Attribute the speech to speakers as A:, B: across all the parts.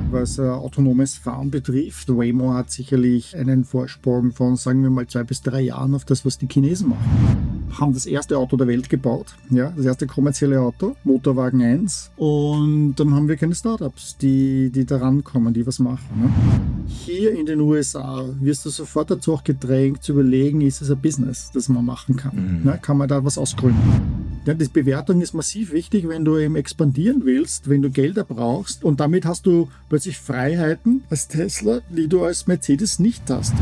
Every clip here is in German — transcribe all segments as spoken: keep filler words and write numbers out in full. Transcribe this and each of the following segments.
A: was äh, autonomes Fahren betrifft. Waymo hat sicherlich einen Vorsprung von, sagen wir mal, zwei bis drei Jahren auf das, was die Chinesen machen. Haben das erste Auto der Welt gebaut, ja, das erste kommerzielle Auto, Motorwagen eins. Und dann haben wir keine Startups, die, die da rankommen, die was machen. Ne? Hier in den U S A wirst du sofort dazu auch gedrängt zu überlegen, ist es ein Business, das man machen kann? Mhm. Ne? Kann man da was ausgründen? Ja, die Bewertung ist massiv wichtig, wenn du eben expandieren willst, wenn du Gelder brauchst. Und damit hast du plötzlich Freiheiten als Tesla, die du als Mercedes nicht hast.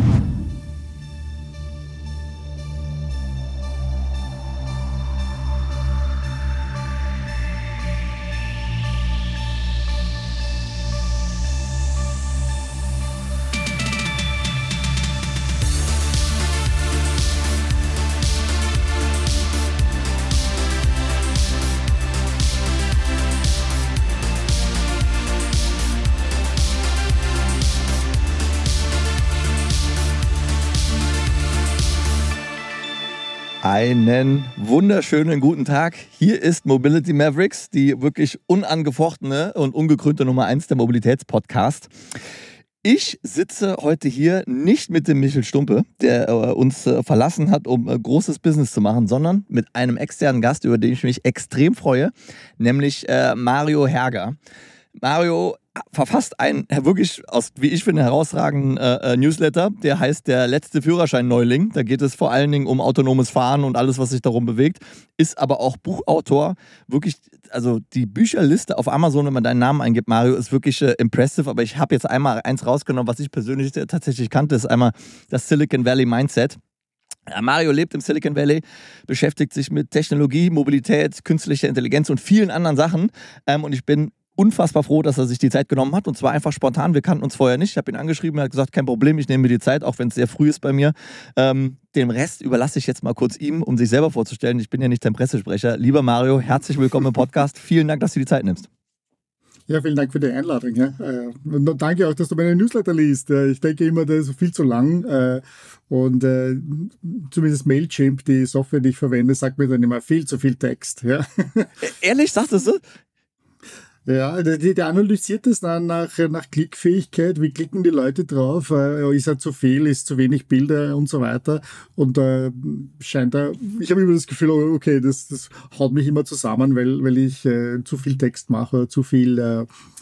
B: Einen wunderschönen guten Tag. Hier ist Mobility Mavericks, die wirklich unangefochtene und ungekrönte Nummer eins der Mobilitätspodcast. Ich sitze heute hier nicht mit dem Michel Stumpe, der äh, uns äh, verlassen hat, um äh, großes Business zu machen, sondern mit einem externen Gast, über den ich mich extrem freue, nämlich äh, Mario Herger. Mario verfasst einen wirklich, aus, wie ich finde, herausragenden äh, Newsletter. Der heißt der letzte Führerschein-Neuling. Da geht es vor allen Dingen um autonomes Fahren und alles, was sich darum bewegt. Ist aber auch Buchautor. Wirklich, also die Bücherliste auf Amazon, wenn man deinen Namen eingibt, Mario, ist wirklich äh, impressive. Aber ich habe jetzt einmal eins rausgenommen, was ich persönlich tatsächlich kannte, ist einmal das Silicon Valley Mindset. Mario lebt im Silicon Valley, beschäftigt sich mit Technologie, Mobilität, künstlicher Intelligenz und vielen anderen Sachen. Ähm, und ich bin unfassbar froh, dass er sich die Zeit genommen hat, und zwar einfach spontan. Wir kannten uns vorher nicht. Ich habe ihn angeschrieben, er hat gesagt, kein Problem, ich nehme mir die Zeit, auch wenn es sehr früh ist bei mir. Ähm, den Rest überlasse ich jetzt mal kurz ihm, um sich selber vorzustellen. Ich bin ja nicht dein Pressesprecher. Lieber Mario, herzlich willkommen im Podcast. Vielen Dank, dass du die Zeit nimmst.
A: Ja, vielen Dank für die Einladung. Ja. Und danke auch, dass du meine Newsletter liest. Ich denke immer, das ist viel zu lang. Und zumindest Mailchimp, die Software, die ich verwende, sagt mir dann immer viel zu viel Text. Ja.
B: Ehrlich, sagtest du?
A: Ja, der, der analysiert das dann nach, nach Klickfähigkeit, wie klicken die Leute drauf, äh, ist er zu viel, ist zu wenig Bilder und so weiter. Und äh, scheint er, ich habe immer das Gefühl, okay, das, das haut mich immer zusammen, weil, weil ich äh, zu viel Text mache, zu viel, äh,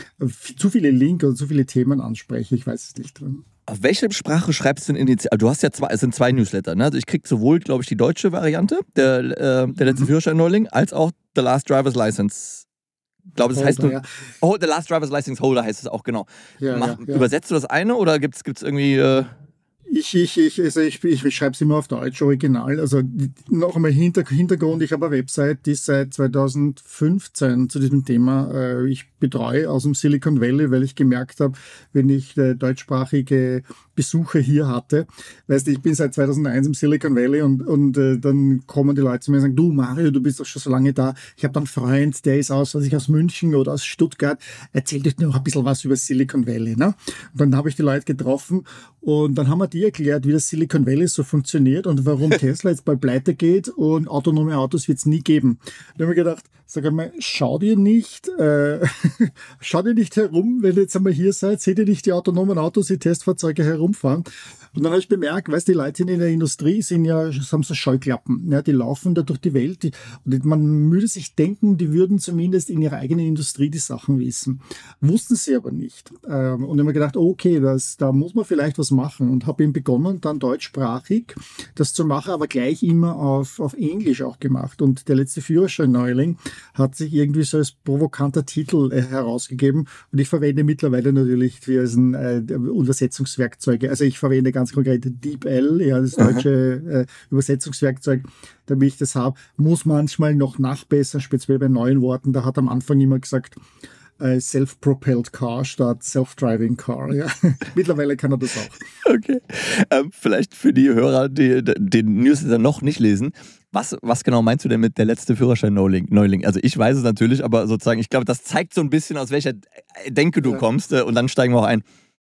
A: zu viele Links oder zu viele Themen anspreche, ich weiß es nicht.
B: Auf welche Sprache schreibst du denn initial? Du hast ja zwei, es sind zwei Newsletter, ne? Also ich krieg sowohl, glaube ich, die deutsche Variante, der, äh, der letzte mhm. Führerschein-Neuling, als auch The Last Driver's License. Ich glaube, das heißt nur, ja. Oh, The Last Driver's License Holder heißt es auch, genau. Ja, Mach, ja, ja. Übersetzt du das eine oder gibt es irgendwie... Äh
A: Ich, ich, ich, also ich, ich, ich schreibe es immer auf Deutsch, original. Also noch einmal Hinter, Hintergrund, ich habe eine Website, die ist seit zweitausendfünfzehn zu diesem Thema. Äh, ich betreue aus dem Silicon Valley, weil ich gemerkt habe, wenn ich äh, deutschsprachige Besucher hier hatte, weißt du, ich bin seit zweitausendeins im Silicon Valley und, und äh, dann kommen die Leute zu mir und sagen, du Mario, du bist doch schon so lange da. Ich habe da einen Freund, der ist aus, was ich aus München oder aus Stuttgart. Erzähl dir noch ein bisschen was über Silicon Valley. Ne? Und dann habe ich die Leute getroffen und dann haben wir die erklärt, wie das Silicon Valley so funktioniert und warum Tesla jetzt bald pleite geht und autonome Autos wird es nie geben. Da habe ich gedacht, sag einmal, schau dir nicht, äh, schau dir nicht herum, wenn ihr jetzt einmal hier seid, seht ihr nicht die autonomen Autos, die Testfahrzeuge herumfahren. Und dann habe ich bemerkt, weißt du, die Leute in der Industrie sind ja, haben so Scheuklappen, ja, die laufen da durch die Welt die, und man würde sich denken, die würden zumindest in ihrer eigenen Industrie die Sachen wissen. Wussten sie aber nicht. Ähm, und ich habe mir gedacht, okay, das, da muss man vielleicht was machen und habe eben begonnen, dann deutschsprachig das zu machen, aber gleich immer auf, auf Englisch auch gemacht. Und der letzte Führerschein-Neuling hat sich irgendwie so als provokanter Titel äh, herausgegeben und ich verwende mittlerweile natürlich für ein, äh, Übersetzungswerkzeuge. Also ich verwende ganz konkret DeepL, ja, das deutsche äh, Übersetzungswerkzeug, damit ich das habe, muss manchmal noch nachbessern, speziell bei neuen Worten. Da hat am Anfang immer gesagt, äh, Self-Propelled Car statt Self-Driving Car. Ja. Mittlerweile kann er das auch.
B: Okay. Ähm, vielleicht für die Hörer, die den Newsletter noch nicht lesen, was, was genau meinst du denn mit der letzte Führerschein-Neuling? Neuling? Also ich weiß es natürlich, aber sozusagen, ich glaube, das zeigt so ein bisschen, aus welcher Denke du ja. kommst, äh, und dann steigen wir auch ein.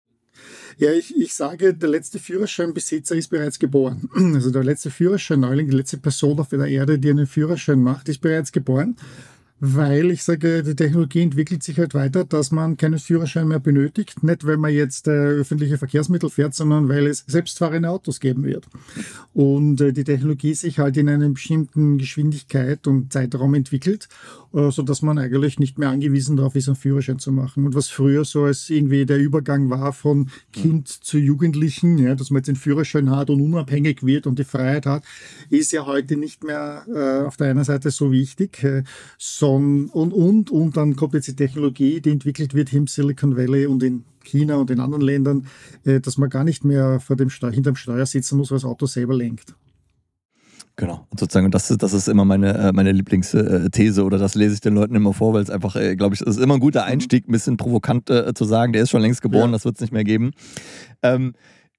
A: Ja, ich, ich sage, der letzte Führerscheinbesitzer ist bereits geboren. Also der letzte Führerschein-Neuling, die letzte Person auf der Erde, die einen Führerschein macht, ist bereits geboren. Weil ich sage, die Technologie entwickelt sich halt weiter, dass man keinen Führerschein mehr benötigt. Nicht, weil man jetzt äh, öffentliche Verkehrsmittel fährt, sondern weil es selbstfahrende Autos geben wird. Und äh, die Technologie sich halt in einer bestimmten Geschwindigkeit und Zeitraum entwickelt, äh, sodass man eigentlich nicht mehr angewiesen darauf ist, einen Führerschein zu machen. Und was früher so als irgendwie der Übergang war von Kind zu Jugendlichen, ja, dass man jetzt den Führerschein hat und unabhängig wird und die Freiheit hat, ist ja heute nicht mehr äh, auf der einen Seite so wichtig, äh, so und, und, und dann kommt jetzt die Technologie, die entwickelt wird hier im Silicon Valley und in China und in anderen Ländern, äh, dass man gar nicht mehr vor dem Steu- hinterm Steuer sitzen muss, weil das Auto selber lenkt.
B: Genau, und sozusagen, das ist, das ist immer meine, meine Lieblingsthese oder das lese ich den Leuten immer vor, weil es einfach, glaube ich, es ist immer ein guter Einstieg, ein bisschen provokant äh, zu sagen, der ist schon längst geboren, ja. Das wird es nicht mehr geben. Ähm,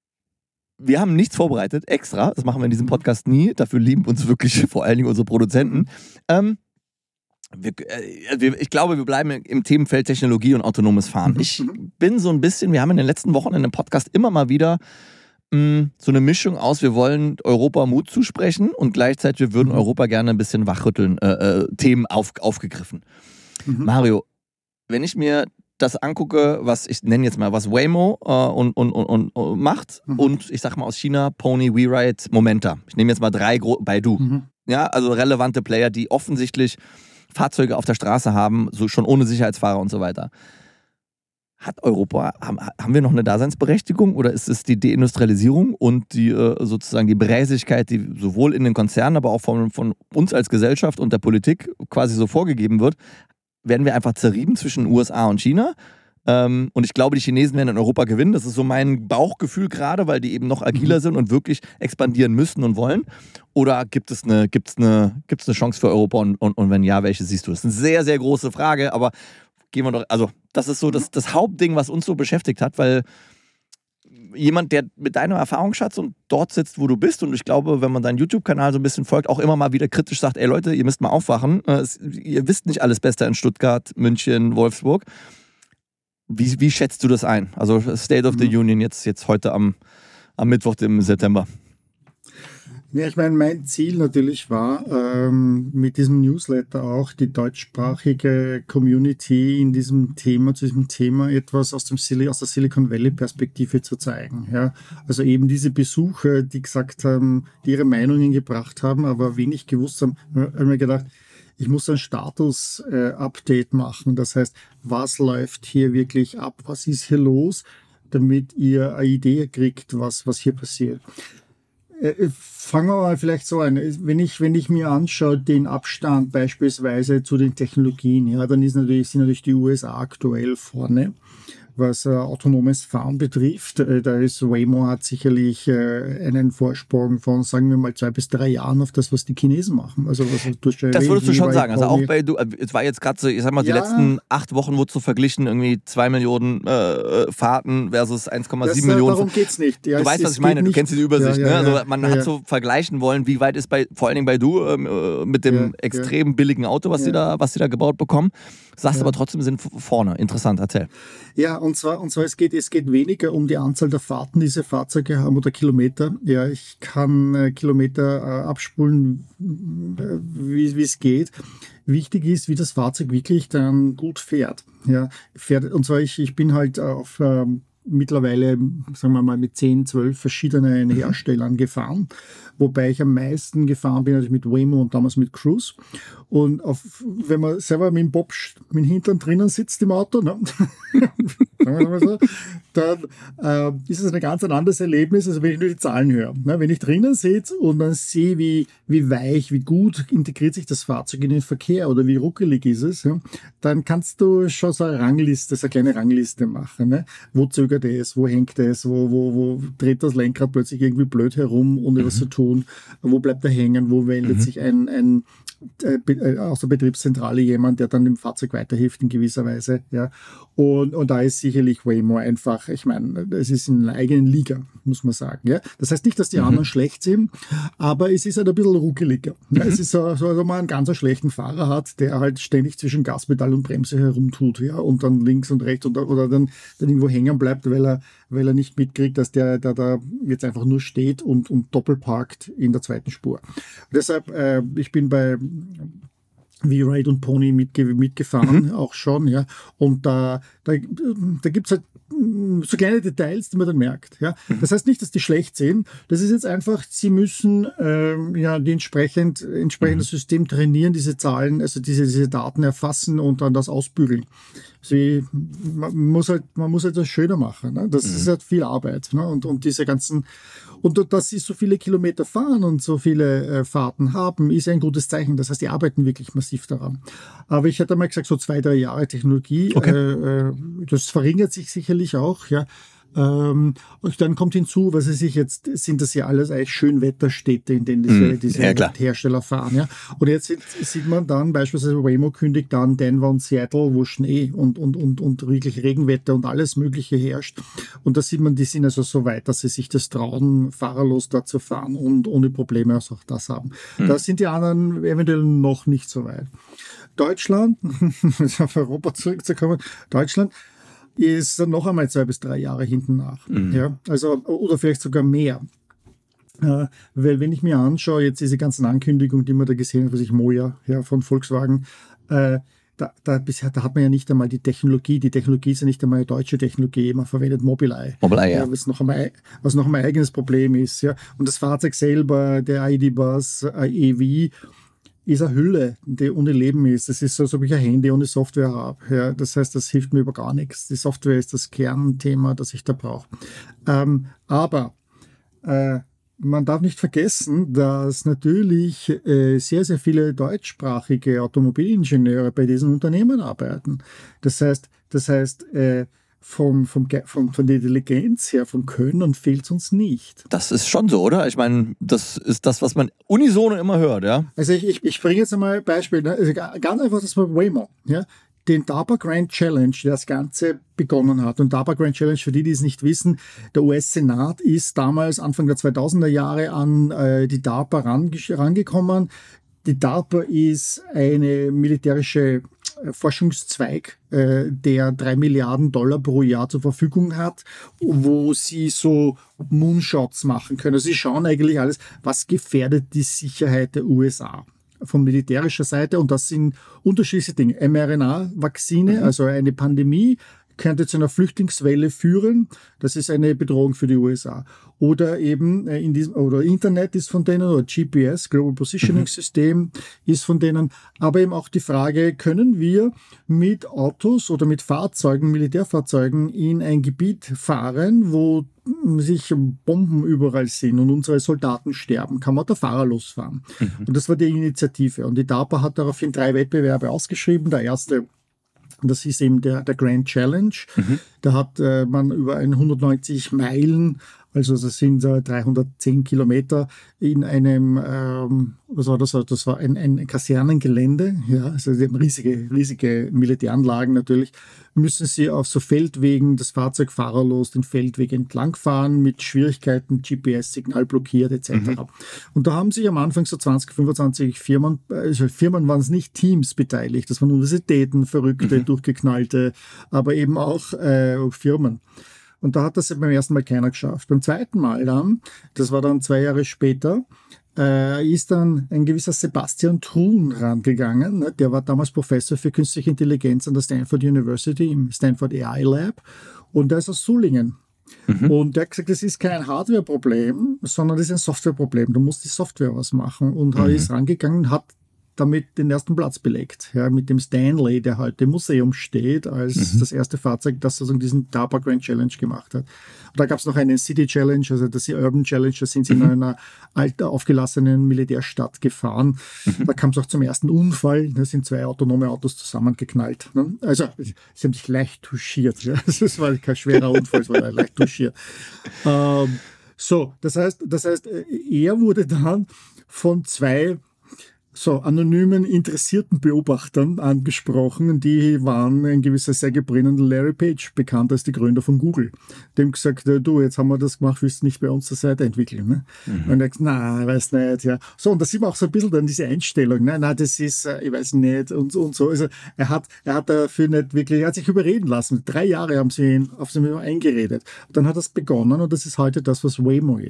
B: wir haben nichts vorbereitet, extra, das machen wir in diesem Podcast nie, dafür lieben uns wirklich vor allen Dingen unsere Produzenten. Ähm, Wir, äh, ich glaube, wir bleiben im Themenfeld Technologie und autonomes Fahren. Mhm. Ich bin so ein bisschen, wir haben in den letzten Wochen in dem Podcast immer mal wieder mh, so eine Mischung aus, wir wollen Europa Mut zusprechen und gleichzeitig wir würden mhm. Europa gerne ein bisschen wachrütteln, äh, äh, Themen auf, aufgegriffen. Mhm. Mario, wenn ich mir das angucke, was ich nenne jetzt mal, was Waymo äh, und, und, und, und macht mhm. und ich sag mal aus China, Pony, WeRide, Momenta. Ich nehme jetzt mal drei Gro- Baidu. Mhm. Ja, also relevante Player, die offensichtlich Fahrzeuge auf der Straße haben, so schon ohne Sicherheitsfahrer und so weiter. Hat Europa, haben, haben wir noch eine Daseinsberechtigung oder ist es die Deindustrialisierung und die sozusagen die Bräsigkeit, die sowohl in den Konzernen, aber auch von, von uns als Gesellschaft und der Politik quasi so vorgegeben wird? Werden wir einfach zerrieben zwischen U S A und China? Ähm, und ich glaube, die Chinesen werden in Europa gewinnen. Das ist so mein Bauchgefühl gerade, weil die eben noch agiler sind und wirklich expandieren müssen und wollen. Oder gibt es eine, gibt's eine, gibt's eine Chance für Europa und, und, und wenn ja, welche siehst du? Das ist eine sehr, sehr große Frage, aber gehen wir doch, also das ist so das, das Hauptding, was uns so beschäftigt hat, weil jemand, der mit deinem Erfahrungsschatz und dort sitzt, wo du bist, und ich glaube, wenn man deinen YouTube-Kanal so ein bisschen folgt, auch immer mal wieder kritisch sagt, ey Leute, ihr müsst mal aufwachen, ihr wisst nicht alles Beste in Stuttgart, München, Wolfsburg. Wie, wie schätzt du das ein? Also State of the mhm. Union jetzt, jetzt heute am, am Mittwoch, im September.
A: Ja, ich meine, mein Ziel natürlich war, ähm, mit diesem Newsletter auch die deutschsprachige Community in diesem Thema, zu diesem Thema etwas aus, dem Sil- aus der Silicon Valley Perspektive zu zeigen. Ja? Also eben diese Besucher, die gesagt haben, die ihre Meinungen gebracht haben, aber wenig gewusst haben, haben mir gedacht, ich muss ein Status-Update äh, machen. Das heißt, was läuft hier wirklich ab? Was ist hier los? Damit ihr eine Idee kriegt, was, was hier passiert. Äh, fangen wir mal vielleicht so an. Wenn ich, wenn ich mir anschaue, den Abstand beispielsweise zu den Technologien, ja, dann ist natürlich, sind natürlich die U S A aktuell vorne, was äh, autonomes Fahren betrifft. Äh, da ist Waymo hat sicherlich äh, einen Vorsprung von, sagen wir mal, zwei bis drei Jahren auf das, was die Chinesen machen. Also was du schon
B: Das würdest du schon sagen. Also auch bei du, es war jetzt gerade so, ich sag mal, die ja, letzten acht Wochen wurde so verglichen, irgendwie zwei Millionen äh, Fahrten versus eins Komma sieben Millionen.
A: Darum geht's nicht. Ja,
B: du
A: es,
B: weißt, was ich meine. Du kennst diese Übersicht.
A: Ja, ja,
B: ne? Also man
A: ja,
B: hat
A: ja.
B: so vergleichen wollen, wie weit ist bei, vor allen Dingen bei du äh, mit dem
A: ja,
B: extrem
A: ja.
B: billigen Auto, was
A: ja.
B: sie da, was sie da gebaut bekommen. Sagst
A: ja.
B: aber trotzdem, sind vorne. Interessant, erzähl.
A: Ja, und zwar, und zwar es geht, es geht weniger um die Anzahl der Fahrten, die diese Fahrzeuge haben oder Kilometer. Ja, ich kann äh, Kilometer äh, abspulen, äh, wie es geht. Wichtig ist, wie das Fahrzeug wirklich dann gut fährt. Ja, fährt, und zwar ich, ich bin halt auf ähm, mittlerweile, sagen wir mal, mit zehn, zwölf verschiedenen Herstellern gefahren, wobei ich am meisten gefahren bin natürlich mit Waymo und damals mit Cruise. Und auf, wenn man selber mit dem Bob, mit dem Hintern drinnen sitzt im Auto, ne? sagen wir mal so, dann äh, ist es ein ganz ein anderes Erlebnis, als wenn ich nur die Zahlen höre. Ne? Wenn ich drinnen sitze und dann sehe, wie, wie weich, wie gut integriert sich das Fahrzeug in den Verkehr oder wie ruckelig ist es, ja? Dann kannst du schon so eine Rangliste, so eine kleine Rangliste machen. Ne? Wo zögert es, wo hängt es, wo, wo, wo dreht das Lenkrad plötzlich irgendwie blöd herum, ohne mhm. was zu tun, wo bleibt er hängen, wo wendet mhm. sich ein, ein äh, aus der Betriebszentrale jemand, der dann dem Fahrzeug weiterhilft in gewisser Weise. Ja. Und, und da ist sicherlich Waymo einfach, ich meine, es ist in einer eigenen Liga, muss man sagen. Ja. Das heißt nicht, dass die mhm. anderen schlecht sind, aber es ist halt ein bisschen ruckeliger. Ja. Mhm. Es ist so, so, wenn man einen ganz schlechten Fahrer hat, der halt ständig zwischen Gaspedal und Bremse herumtut, ja, und dann links und rechts oder, oder dann, dann irgendwo hängen bleibt, weil er, weil er nicht mitkriegt, dass der, der da jetzt einfach nur steht und, und doppelparkt in der zweiten Spur. Und deshalb, äh, ich bin bei wie Raid und Pony mitge mitgefahren, mhm. auch schon, ja. Und da, da, da gibt es halt so kleine Details, die man dann merkt, ja. Mhm. Das heißt nicht, dass die schlecht sind. Das ist jetzt einfach, sie müssen ähm, ja die entsprechend entsprechende mhm. System trainieren, diese Zahlen, also diese, diese Daten erfassen und dann das ausbügeln. Sie, man muss halt, man muss halt das schöner machen. Ne? Das mhm. ist halt viel Arbeit. Ne? Und, und diese ganzen, und dass sie so viele Kilometer fahren und so viele äh, Fahrten haben, ist ein gutes Zeichen. Das heißt, die arbeiten wirklich massiv daran. Aber ich hätte mal gesagt, so zwei, drei Jahre Technologie, okay. äh, das verringert sich sicherlich auch, ja. Ähm, und dann kommt hinzu, was weiß ich, jetzt sind das ja alles eigentlich Schönwetterstädte, in denen diese, mm, diese ja, Hersteller fahren. Ja? Und jetzt sieht, sieht man dann beispielsweise, Waymo kündigt dann Denver und Seattle, wo Schnee und, und, und, und wirklich Regenwetter und alles Mögliche herrscht. Und da sieht man, die sind also so weit, dass sie sich das trauen, fahrerlos dort zu fahren und ohne Probleme auch das haben. Mm. Da sind die anderen eventuell noch nicht so weit. Deutschland, auf Europa zurückzukommen, Deutschland, ist dann noch einmal zwei bis drei Jahre hinten nach. Mhm. Ja, also, oder vielleicht sogar mehr. Äh, weil wenn ich mir anschaue, jetzt diese ganzen Ankündigungen, die man da gesehen hat, was ich Moja ja, von Volkswagen, äh, da, da, bisher, da hat man ja nicht einmal die Technologie. Die Technologie ist ja nicht einmal eine deutsche Technologie. Man verwendet Mobileye. Mobileye, ja. ja was, noch einmal, was noch einmal ein eigenes Problem ist. Ja. Und das Fahrzeug selber, der I D-Bus, äh, E V, ist eine Hülle, die ohne Leben ist. Das ist so, als ob ich ein Handy ohne Software habe. Ja, das heißt, das hilft mir über gar nichts. Die Software ist das Kernthema, das ich da brauche. Ähm, aber äh, man darf nicht vergessen, dass natürlich äh, sehr, sehr viele deutschsprachige Automobilingenieure bei diesen Unternehmen arbeiten. Das heißt, das heißt äh, Vom, vom, vom, von der Intelligenz her, vom Können fehlt es uns nicht.
B: Das ist schon so, oder? Ich meine, das ist das, was man unisono immer hört, ja?
A: Also ich, ich, ich bringe jetzt einmal ein Beispiel. Ne? Also ganz einfach das war Waymo. Ja? Den DARPA Grand Challenge, der das Ganze begonnen hat. Und DARPA Grand Challenge, für die, die es nicht wissen, der U S-Senat ist damals Anfang der zweitausender Jahre an äh, die DARPA rangekommen. Die DARPA ist eine militärische Forschungszweig, äh, der drei Milliarden Dollar pro Jahr zur Verfügung hat, wo sie so Moonshots machen können. Also sie schauen eigentlich alles, was gefährdet die Sicherheit der U S A von militärischer Seite. Und das sind unterschiedliche Dinge. mRNA-Vakzine, mhm. also eine Pandemie, könnte zu einer Flüchtlingswelle führen. Das ist eine Bedrohung für die U S A. Oder eben in diesem, oder Internet ist von denen, oder G P S, Global Positioning mhm. System, ist von denen. Aber eben auch die Frage, können wir mit Autos oder mit Fahrzeugen, Militärfahrzeugen in ein Gebiet fahren, wo sich Bomben überall sind und unsere Soldaten sterben, kann man da fahrerlos fahren. Mhm. Und das war die Initiative. Und die DARPA hat daraufhin drei Wettbewerbe ausgeschrieben. Der erste, das ist eben der, der Grand Challenge. Mhm. Da hat äh, man über hundertneunzig Meilen, also das sind äh, dreihundertzehn Kilometer in einem, ähm, was war das? Das war ein, ein Kasernengelände, ja, also riesige, riesige Militäranlagen natürlich, müssen sie auf so Feldwegen das Fahrzeug fahrerlos den Feldweg entlangfahren, mit Schwierigkeiten, G P S-Signal blockiert et cetera. Mhm. Und da haben sich am Anfang so zwanzig, fünfundzwanzig Firmen, also Firmen waren es nicht, Teams beteiligt, das waren Universitäten, Verrückte, mhm. durchgeknallte, aber eben auch äh, Firmen. Und da hat das beim ersten Mal keiner geschafft. Beim zweiten Mal dann, das war dann zwei Jahre später, äh, ist dann ein gewisser Sebastian Thrun rangegangen. Ne? Der war damals Professor für künstliche Intelligenz an der Stanford University im Stanford A I Lab. Und der ist aus Sulingen. Mhm. Und der hat gesagt, das ist kein Hardware-Problem, sondern das ist ein Software-Problem. Du musst die Software was machen. Und mhm. er ist rangegangen, hat damit den ersten Platz belegt, ja, mit dem Stanley, der heute im Museum steht, als mhm. das erste Fahrzeug, das sozusagen diesen DARPA Grand Challenge gemacht hat. Und da gab es noch einen City Challenge, also das Urban Challenge, da sind sie mhm. in einer alter, aufgelassenen Militärstadt gefahren. Mhm. Da kam es auch zum ersten Unfall, da sind zwei autonome Autos zusammengeknallt. Ne? Also, sie haben sich leicht touchiert. Ja. Das war kein schwerer Unfall, es war leicht touchiert. Ähm, so, das heißt, das heißt, er wurde dann von zwei so anonymen, interessierten Beobachtern angesprochen, die waren ein gewisser Sergey Brin und Larry Page, bekannt als die Gründer von Google. Dem gesagt, du, jetzt haben wir das gemacht, willst du nicht bei uns zur Seite entwickeln? Ne? Mhm. Und er gesagt, nein, ich weiß nicht. Ja. So, und da sieht man auch so ein bisschen dann diese Einstellung, nein, nein, das ist, ich weiß nicht, und, und so. Also er hat, er hat dafür nicht wirklich, er hat sich überreden lassen. Drei Jahre haben sie ihn auf sie eingeredet. Und dann hat das begonnen und das ist heute das, was Waymo ist.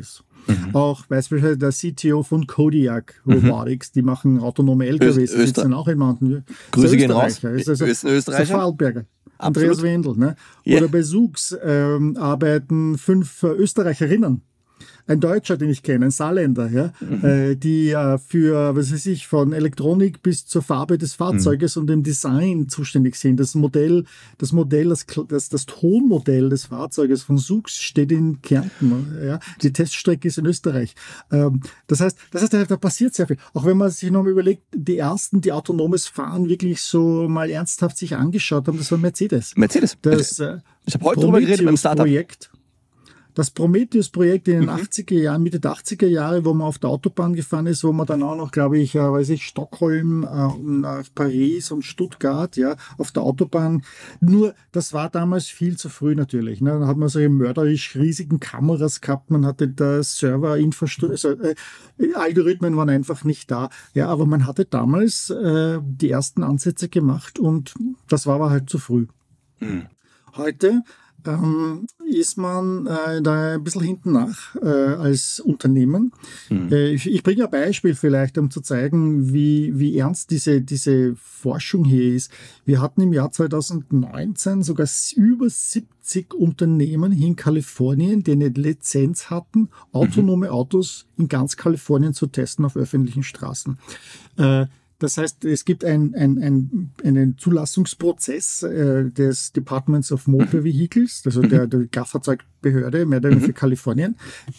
A: Mhm. Auch beispielsweise der C T O von Kodiak Robotics, mhm. die machen autonome L K Ws, die sitzen auch in Mountain.
B: Grüße gehen raus.
A: Ist also,
B: ist ein Österreicher.
A: Ist Vorarlberger. Andreas Wendel. Ne? Yeah. Oder bei Sux ähm, arbeiten fünf äh, Österreicherinnen. Ein Deutscher, den ich kenne, ein Saarländer, ja, mhm. äh, die äh, für, was weiß ich, von Elektronik bis zur Farbe des Fahrzeuges mhm. und dem Design zuständig sind. Das Modell, das Modell, das, das, das Tonmodell des Fahrzeuges von Sux steht in Kärnten. Ja. Die Teststrecke ist in Österreich. Ähm, das heißt, das heißt, da, da passiert sehr viel. Auch wenn man sich nochmal überlegt, die ersten, die autonomes Fahren wirklich so mal ernsthaft sich angeschaut haben, das war Mercedes.
B: Mercedes.
A: Das, äh,
B: ich habe heute drüber geredet mit dem Startup.
A: Projekt. Das Prometheus-Projekt in den mhm. achtziger Jahren, Mitte der achtziger Jahre, wo man auf der Autobahn gefahren ist, wo man dann auch noch, glaube ich, äh, weiß ich, Stockholm, äh, nach Paris und Stuttgart, ja, auf der Autobahn. Nur, das war damals viel zu früh natürlich. Ne? Dann hat man solche mörderisch riesigen Kameras gehabt, man hatte da Serverinfrastruktur, also, äh, Algorithmen waren einfach nicht da. Ja, aber man hatte damals äh, die ersten Ansätze gemacht und das war aber halt zu früh. Mhm. Heute Ähm, ist man äh, da ein bisschen hinten nach äh, als Unternehmen. Mhm. Äh, ich, ich bringe ein Beispiel vielleicht, um zu zeigen, wie, wie ernst diese, diese Forschung hier ist. Wir hatten im Jahr zweitausendneunzehn sogar über siebzig Unternehmen hier in Kalifornien, die eine Lizenz hatten, autonome mhm. Autos in ganz Kalifornien zu testen auf öffentlichen Straßen. Äh, Das heißt, es gibt ein, ein, ein, einen Zulassungsprozess äh, des Departments of Motor Vehicles, also der, der Kraftfahrzeugbehörde, mehr oder weniger für Kalifornien.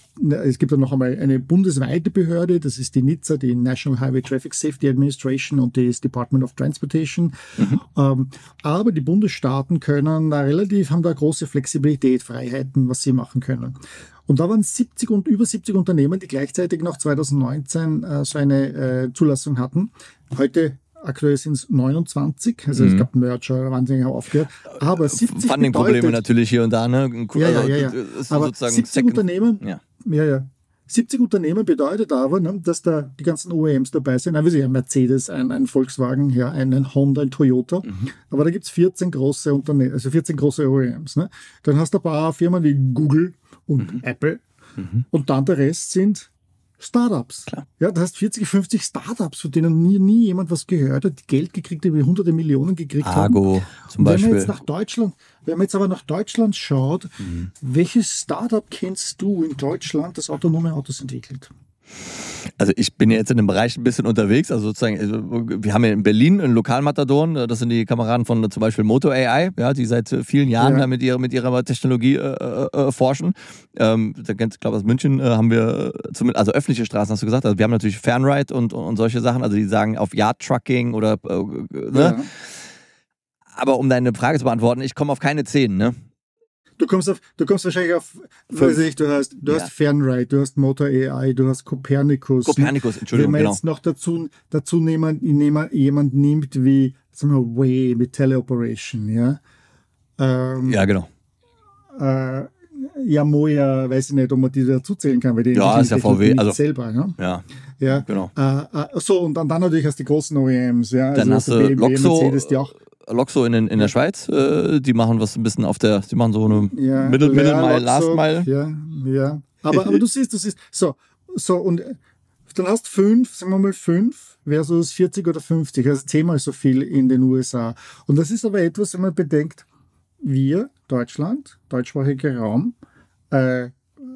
A: Es gibt dann noch einmal eine bundesweite Behörde, das ist die NHTSA, die National Highway Traffic Safety Administration, und das Department of Transportation. Mhm. Ähm, aber die Bundesstaaten können da relativ, haben da große Flexibilität, Freiheiten, was sie machen können. Und da waren siebzig und über siebzig Unternehmen, die gleichzeitig noch zweitausendneunzehn äh, so eine äh, Zulassung hatten. Heute aktuell sind es neunundzwanzig, also mhm. es gab Merger, wahnsinnig aufgehört. Aber siebzig
B: Funding-Probleme natürlich hier und da, ne?
A: Ja, ja, ja. ja. Aber siebzig Unternehmen, ja. Ja, ja. siebzig Unternehmen bedeutet aber, ne, dass da die ganzen O E Ms dabei sind. Also ein Mercedes, ein, ein Volkswagen, ja, ein, ein Honda, ein Toyota. Mhm. Aber da gibt es vierzehn große Unternehmen, also vierzehn große O E Ms. Ne? Dann hast du ein paar Firmen wie Google und mhm. Apple. Mhm. Und dann der Rest sind Startups. Klar. Ja, das heißt vierzig, fünfzig Startups, von denen nie, nie jemand was gehört hat, die Geld gekriegt haben, die hunderte Millionen gekriegt
B: Argo,
A: haben.
B: Zum Beispiel.
A: Wenn man jetzt nach Deutschland, wenn man jetzt aber nach Deutschland schaut, mhm. welches Startup kennst du in Deutschland, das autonome Autos entwickelt?
B: Also ich bin jetzt in dem Bereich ein bisschen unterwegs, also sozusagen, wir haben ja in Berlin einen Lokalmatadoren, das sind die Kameraden von zum Beispiel Moto A I, ja, die seit vielen Jahren ja. mit, ihrer, mit ihrer Technologie äh, äh, forschen. Ähm, da kennt, ich glaube, aus München äh, haben wir, zumindest, also öffentliche Straßen hast du gesagt, also wir haben natürlich Fernride und, und, und solche Sachen, also die sagen auf Yard-Trucking oder, äh, ne? Ja. Aber um deine Frage zu beantworten, ich komme auf keine zehn, ne?
A: Du kommst, auf, du kommst wahrscheinlich auf, weiß ich, du hast, du ja. hast Fernride, du hast Motor A I, du hast Copernicus.
B: Copernicus, Entschuldigung,
A: Wenn man
B: genau.
A: jetzt noch dazu, dazu nehmen, jemand nimmt wie, sagen wir, Way mit Teleoperation, ja. Ähm,
B: ja, genau.
A: Äh, ja, Moja, weiß ich nicht, ob man die dazu zählen kann, weil die
B: ja, ist ja V W, also
A: selber, ja.
B: Ja,
A: ja.
B: genau.
A: Äh, äh, so, und dann, dann natürlich hast du die großen O E Ms, ja.
B: Dann
A: also
B: hast du
A: B M W,
B: Loxo,
A: Mercedes, die auch
B: Loxo in, in, in der Schweiz, äh, die machen was ein bisschen auf der, die machen so eine
A: ja,
B: Middle, Middle
A: ja,
B: Mile,
A: Loxo,
B: Last Mile.
A: Ja, ja. Aber, aber du siehst, du siehst, so, so, und dann hast fünf, sagen wir mal fünf versus vierzig oder fünfzig, also zehnmal so viel in den U S A. Und das ist aber etwas, wenn man bedenkt, wir, Deutschland, deutschsprachiger Raum, äh,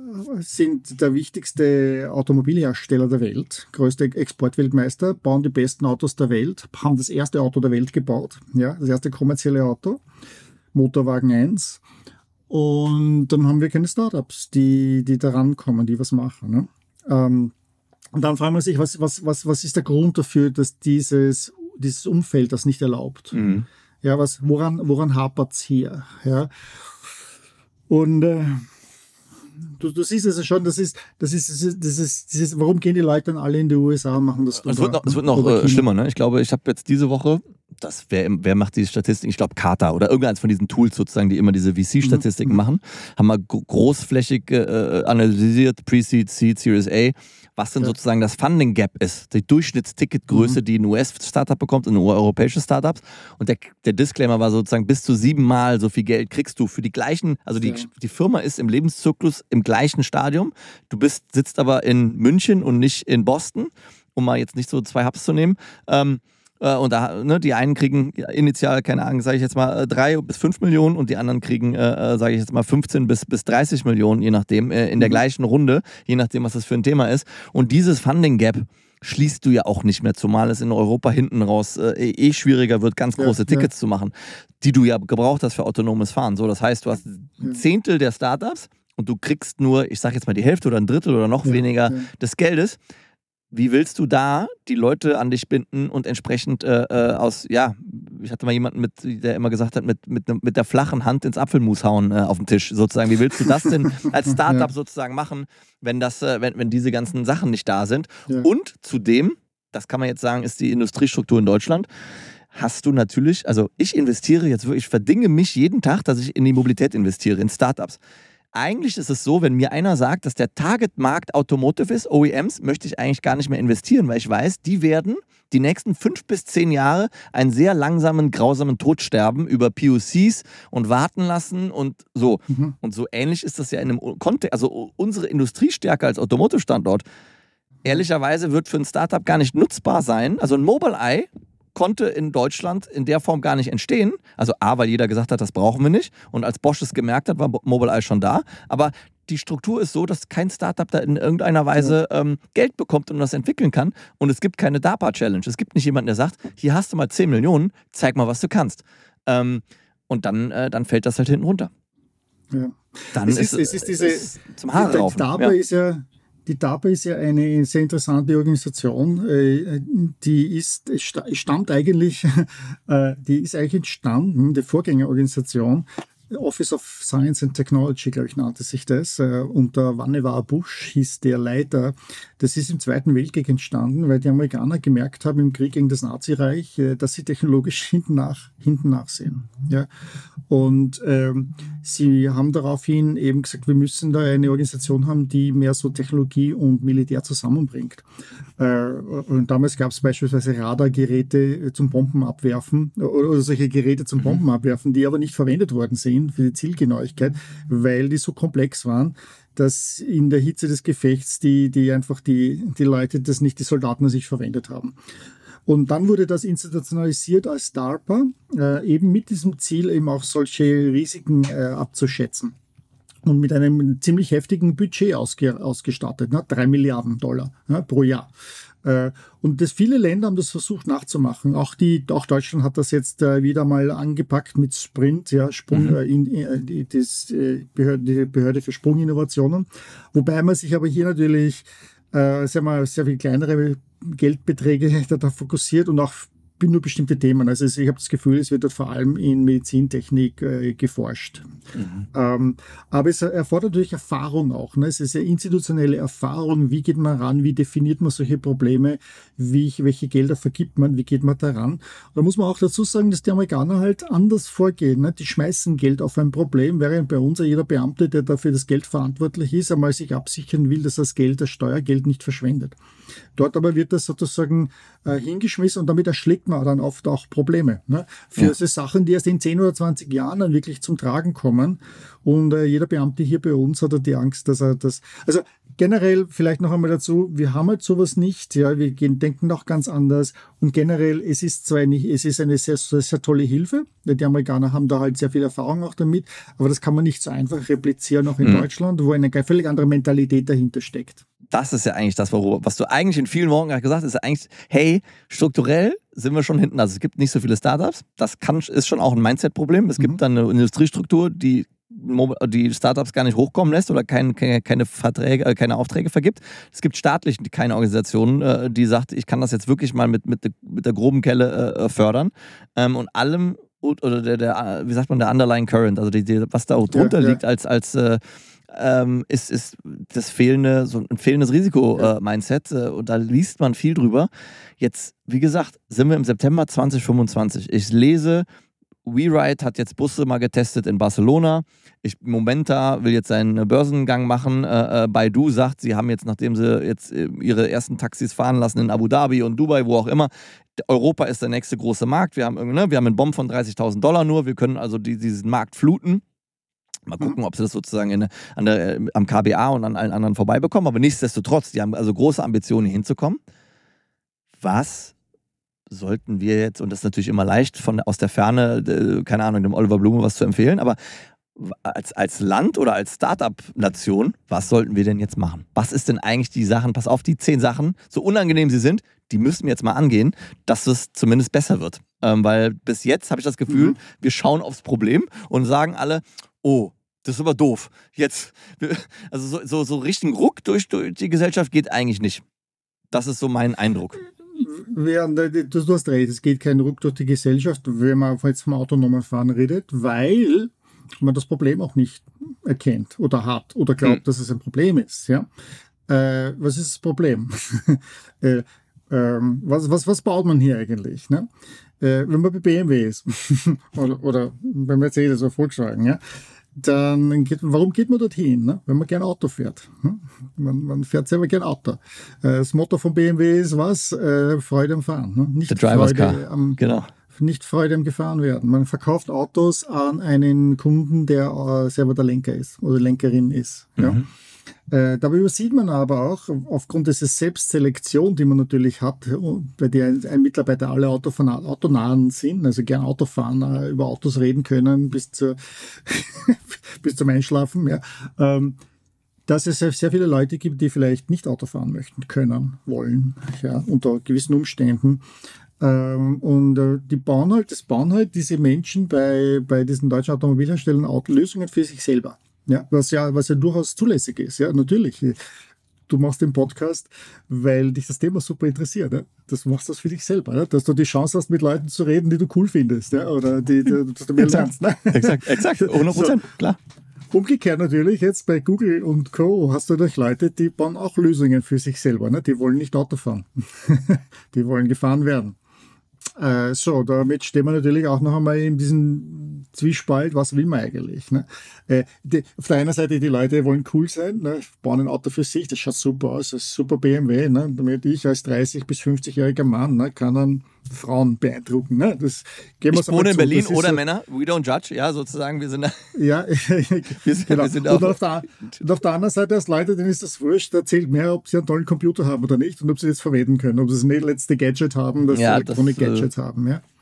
A: sind der wichtigste Automobilhersteller der Welt, größte Exportweltmeister, bauen die besten Autos der Welt, haben das erste Auto der Welt gebaut, ja, das erste kommerzielle Auto, Motorwagen eins. Und dann haben wir keine Startups, die, die da rankommen, die was machen. Ne? Ähm, und dann fragt man sich, was, was, was, was ist der Grund dafür, dass dieses, dieses Umfeld das nicht erlaubt? Mhm. Ja, was, woran, woran hapert es hier? Ja? Und äh, Du, du siehst also schon, das ist, das ist, das ist, das ist, das ist, warum gehen die Leute dann alle in die U S A und machen das?
B: Es wird noch, es wird noch äh, schlimmer, ne? Ich glaube, ich habe jetzt diese Woche, das, wer, wer macht diese Statistiken? Ich glaube, Kata oder irgendeins von diesen Tools sozusagen, die immer diese V C-Statistiken mhm. machen, haben mal großflächig äh, analysiert, Pre-Seed, Seed, Series A, was denn ja. sozusagen das Funding Gap ist, die Durchschnittsticketgröße, mhm. die ein U S-Startup bekommt und europäische Startups. Und der, der Disclaimer war sozusagen, bis zu siebenmal so viel Geld kriegst du für die gleichen, also die, ja. die Firma ist im Lebenszyklus Startups im gleichen Stadium. Du bist, sitzt aber in München und nicht in Boston, um mal jetzt nicht so zwei Hubs zu nehmen. Ähm, äh, und da, ne, die einen kriegen initial, keine Ahnung, sage ich jetzt mal, drei bis fünf Millionen und die anderen kriegen, äh, sage ich jetzt mal, fünfzehn bis dreißig Millionen, je nachdem, äh, in der
A: Mhm.
B: gleichen Runde, je nachdem, was das für ein Thema ist. Und dieses Funding Gap schließt du ja auch nicht mehr, zumal es in Europa hinten raus äh, eh schwieriger wird, ganz große
A: Ja,
B: Tickets
A: ja.
B: zu machen, die du ja gebraucht hast für autonomes Fahren. So, das heißt, du hast ein Zehntel der Startups und du kriegst nur, ich sage jetzt mal die Hälfte oder ein Drittel oder noch
A: Ja,
B: weniger
A: ja.
B: des Geldes. Wie willst du da die Leute an dich binden und entsprechend äh, äh, aus, ja, ich hatte mal jemanden, mit, der immer gesagt hat, mit, mit, mit der flachen Hand ins Apfelmus hauen äh, auf den Tisch sozusagen. Wie willst du das denn als Startup
A: Ja.
B: sozusagen machen, wenn, das, äh, wenn, wenn diese ganzen Sachen nicht da sind?
A: Ja.
B: Und zudem, das kann man jetzt sagen, ist die Industriestruktur in Deutschland, hast du natürlich, also ich investiere jetzt wirklich, ich verdinge mich jeden Tag, dass ich in die Mobilität investiere, in Startups. Eigentlich ist es so, wenn mir einer sagt, dass der Target-Markt Automotive ist, O E Ms, möchte ich eigentlich gar nicht mehr investieren, weil ich weiß, die werden die nächsten fünf bis zehn Jahre einen sehr langsamen, grausamen Tod sterben über P O Cs und warten lassen und so.
A: Mhm.
B: Und so ähnlich ist das ja in einem Kontext, also unsere Industriestärke als Automotive-Standort, ehrlicherweise wird für ein Startup gar nicht nutzbar sein. Also ein Mobileye konnte in Deutschland in der Form gar nicht entstehen. Also A, weil jeder gesagt hat, das brauchen wir nicht. Und als Bosch es gemerkt hat, war Mobileye schon da. Aber die Struktur ist so, dass kein Startup da in irgendeiner Weise ja. ähm, Geld bekommt und das entwickeln kann. Und es gibt keine DARPA-Challenge. Es gibt nicht jemanden, der sagt, hier hast du mal zehn Millionen, zeig mal, was du kannst. Ähm, und dann, äh, dann fällt das halt hinten runter.
A: Ja.
B: Dann
A: es
B: ist
A: es ist diese,
B: ist zum Haare raufen.
A: DARPA
B: ja.
A: ist ja Die DARPA ist ja eine sehr interessante Organisation. Die ist, stammt eigentlich, die ist eigentlich entstanden, die Vorgängerorganisation, Office of Science and Technology, glaube ich, nannte sich das. Unter Vannevar Bush hieß der Leiter. Das ist im Zweiten Weltkrieg entstanden, weil die Amerikaner gemerkt haben im Krieg gegen das Nazireich, dass sie technologisch hinten, nach, hinten nachsehen. Ja. Und ähm, sie haben daraufhin eben gesagt, wir müssen da eine Organisation haben, die mehr so Technologie und Militär zusammenbringt. Äh, und damals gab es beispielsweise Radargeräte zum Bombenabwerfen oder solche Geräte zum Bombenabwerfen, die aber nicht verwendet worden sind für die Zielgenauigkeit, weil die so komplex waren, dass in der Hitze des Gefechts die, die einfach die, die Leute, das nicht die Soldaten an sich verwendet haben. Und dann wurde das institutionalisiert als DARPA, äh, eben mit diesem Ziel, eben auch solche Risiken äh, abzuschätzen. Und mit einem ziemlich heftigen Budget ausge, ausgestattet, ne? drei Milliarden Dollar ne? pro Jahr. Äh, und das, viele Länder haben das versucht nachzumachen. Auch, die, auch Deutschland hat das jetzt äh, wieder mal angepackt mit Sprint, ja, Sprung, mhm. äh, in, in, die, das, äh, Behörde, die Behörde für Sprunginnovationen. Wobei man sich aber hier natürlich äh, sehr, mal, sehr viel kleinere Geldbeträge da, da fokussiert und auch nur bestimmte Themen. Also ich habe das Gefühl, es wird dort vor allem in Medizintechnik äh, geforscht. Mhm. Ähm, aber es erfordert natürlich Erfahrung auch. Ne? Es ist eine institutionelle Erfahrung. Wie geht man ran? Wie definiert man solche Probleme? Wie, welche Gelder vergibt man? Wie geht man daran? Da muss man auch dazu sagen, dass die Amerikaner halt anders vorgehen. Ne? Die schmeißen Geld auf ein Problem, während bei uns jeder Beamte, der dafür das Geld verantwortlich ist, einmal sich absichern will, dass das Geld, das Steuergeld nicht verschwendet. Dort aber wird das sozusagen äh, hingeschmissen und damit erschlägt man dann oft auch Probleme. Ne? Für ja. so Sachen, die erst in zehn oder zwanzig Jahren dann wirklich zum Tragen kommen. Und äh, jeder Beamte hier bei uns hat die Angst, dass er das... Also generell vielleicht noch einmal dazu, wir haben halt sowas nicht. Ja, wir gehen, denken auch ganz anders. Und generell, es ist zwar nicht, es ist eine sehr, sehr, sehr tolle Hilfe. Die Amerikaner haben da halt sehr viel Erfahrung auch damit. Aber das kann man nicht so einfach replizieren, auch in mhm. Deutschland, wo eine völlig andere Mentalität dahinter steckt.
B: Das ist ja eigentlich das, was du eigentlich in vielen Wochen gesagt hast, ist eigentlich, hey, strukturell sind wir schon hinten. Also es gibt nicht so viele Startups. Das kann, ist schon auch ein Mindset-Problem. Es mhm. gibt dann eine Industriestruktur, die die Startups gar nicht hochkommen lässt oder kein, keine, keine Verträge, keine Aufträge vergibt. Es gibt staatlich keine Organisation, die sagt, ich kann das jetzt wirklich mal mit, mit, mit der groben Kelle äh, fördern. Ähm, und allem, oder der, der, wie sagt man, der Underlying Current, also die, die, was da drunter ja, liegt ja. als, als äh, ähm, ist, ist das fehlende, so ein fehlendes Risiko-Mindset ja. äh, und da liest man viel drüber. Jetzt, wie gesagt, sind wir im September zwanzig fünfundzwanzig. Ich lese, WeRide hat jetzt Busse mal getestet in Barcelona. Ich, Momenta will jetzt seinen Börsengang machen. Äh, äh, Baidu sagt, sie haben jetzt, nachdem sie jetzt äh, ihre ersten Taxis fahren lassen in Abu Dhabi und Dubai, wo auch immer, Europa ist der nächste große Markt. Wir haben, ne, wir haben einen Bomb von dreißigtausend Dollar nur. Wir können also die, diesen Markt fluten. Mal gucken, ob sie das sozusagen in, an der, am K B A und an allen anderen vorbeibekommen. Aber nichtsdestotrotz, die haben also große Ambitionen, hier hinzukommen. Was sollten wir jetzt, und das ist natürlich immer leicht, von, aus der Ferne, keine Ahnung, dem Oliver Blume was zu empfehlen, aber als, als Land oder als Start-up-Nation, was sollten wir denn jetzt machen? Was ist denn eigentlich die Sachen, pass auf, die zehn Sachen, so unangenehm sie sind, die müssen wir jetzt mal angehen, dass es zumindest besser wird. Ähm, weil bis jetzt habe ich das Gefühl, mhm. wir schauen aufs Problem und sagen alle, oh, das ist aber doof. Jetzt, also so, so, so richtigen Ruck durch, durch die Gesellschaft geht eigentlich nicht. Das ist so mein Eindruck.
A: Ja, du, du hast recht, es geht kein Ruck durch die Gesellschaft, wenn man jetzt vom autonomen Fahren redet, weil man das Problem auch nicht erkennt oder hat oder glaubt, hm. dass es ein Problem ist. Ja? Äh, was ist das Problem? äh, ähm, was, was, was baut man hier eigentlich? Ne? Äh, wenn man bei B M W ist oder, oder bei Mercedes oder Volkswagen, ja? Dann geht, warum geht man dorthin? Ne? Wenn man gerne Auto fährt. Ne? Man, man fährt selber gerne Auto. Äh, das Motto von B M W ist was? Äh, Freude am Fahren. Ne? Nicht, Freude am, genau. nicht Freude am Gefahren werden. Man verkauft Autos an einen Kunden, der äh, selber der Lenker ist oder Lenkerin ist. Mhm. Ja? Äh, dabei übersieht man aber auch, aufgrund dieser Selbstselektion, die man natürlich hat, bei der ein Mitarbeiter alle autonahen sind, also gern Auto fahren, äh, über Autos reden können bis, zur bis zum Einschlafen, ja, ähm, dass es sehr viele Leute gibt, die vielleicht nicht Auto fahren möchten, können, wollen, ja, unter gewissen Umständen. Ähm, und äh, die bauen halt, das bauen halt diese Menschen bei, bei diesen deutschen Automobilherstellern Lösungen für sich selber. Ja, was ja, was ja durchaus zulässig ist, ja, natürlich. Du machst den Podcast, weil dich das Thema super interessiert. Ja? Das machst du das für dich selber, ja? Dass du die Chance hast, mit Leuten zu reden, die du cool findest, ja? Oder die, die, dass du mehr lernst. Ne?
B: Exakt, exakt, hundert Prozent, so. Klar.
A: Umgekehrt natürlich, jetzt bei Google und Co. hast du durch Leute, die bauen auch Lösungen für sich selber. Ne? Die wollen nicht Auto fahren. Die wollen gefahren werden. Äh, so, damit stehen wir natürlich auch noch einmal in diesem Zwiespalt, was will man eigentlich? Ne? Äh, die, auf der einen Seite, die Leute wollen cool sein, ne? Bauen ein Auto für sich, das schaut super aus, das ist super B M W, ne? Damit ich als dreißig- bis fünfzigjähriger Mann, ne, kann dann Frauen beeindrucken. Ne? Das, gehen
B: ich wohne in Berlin oder
A: so,
B: Männer, we don't judge, ja, sozusagen, wir sind da.
A: Ja, wir sind, genau. wir sind auch. Und auf, der, und auf der anderen Seite, als Leute, denen ist das wurscht, da zählt mehr, ob sie einen tollen Computer haben oder nicht und ob sie das verwenden können, ob sie das nicht letzte Gadget haben, das ja, Elektronik-Gadget äh, haben. Ja?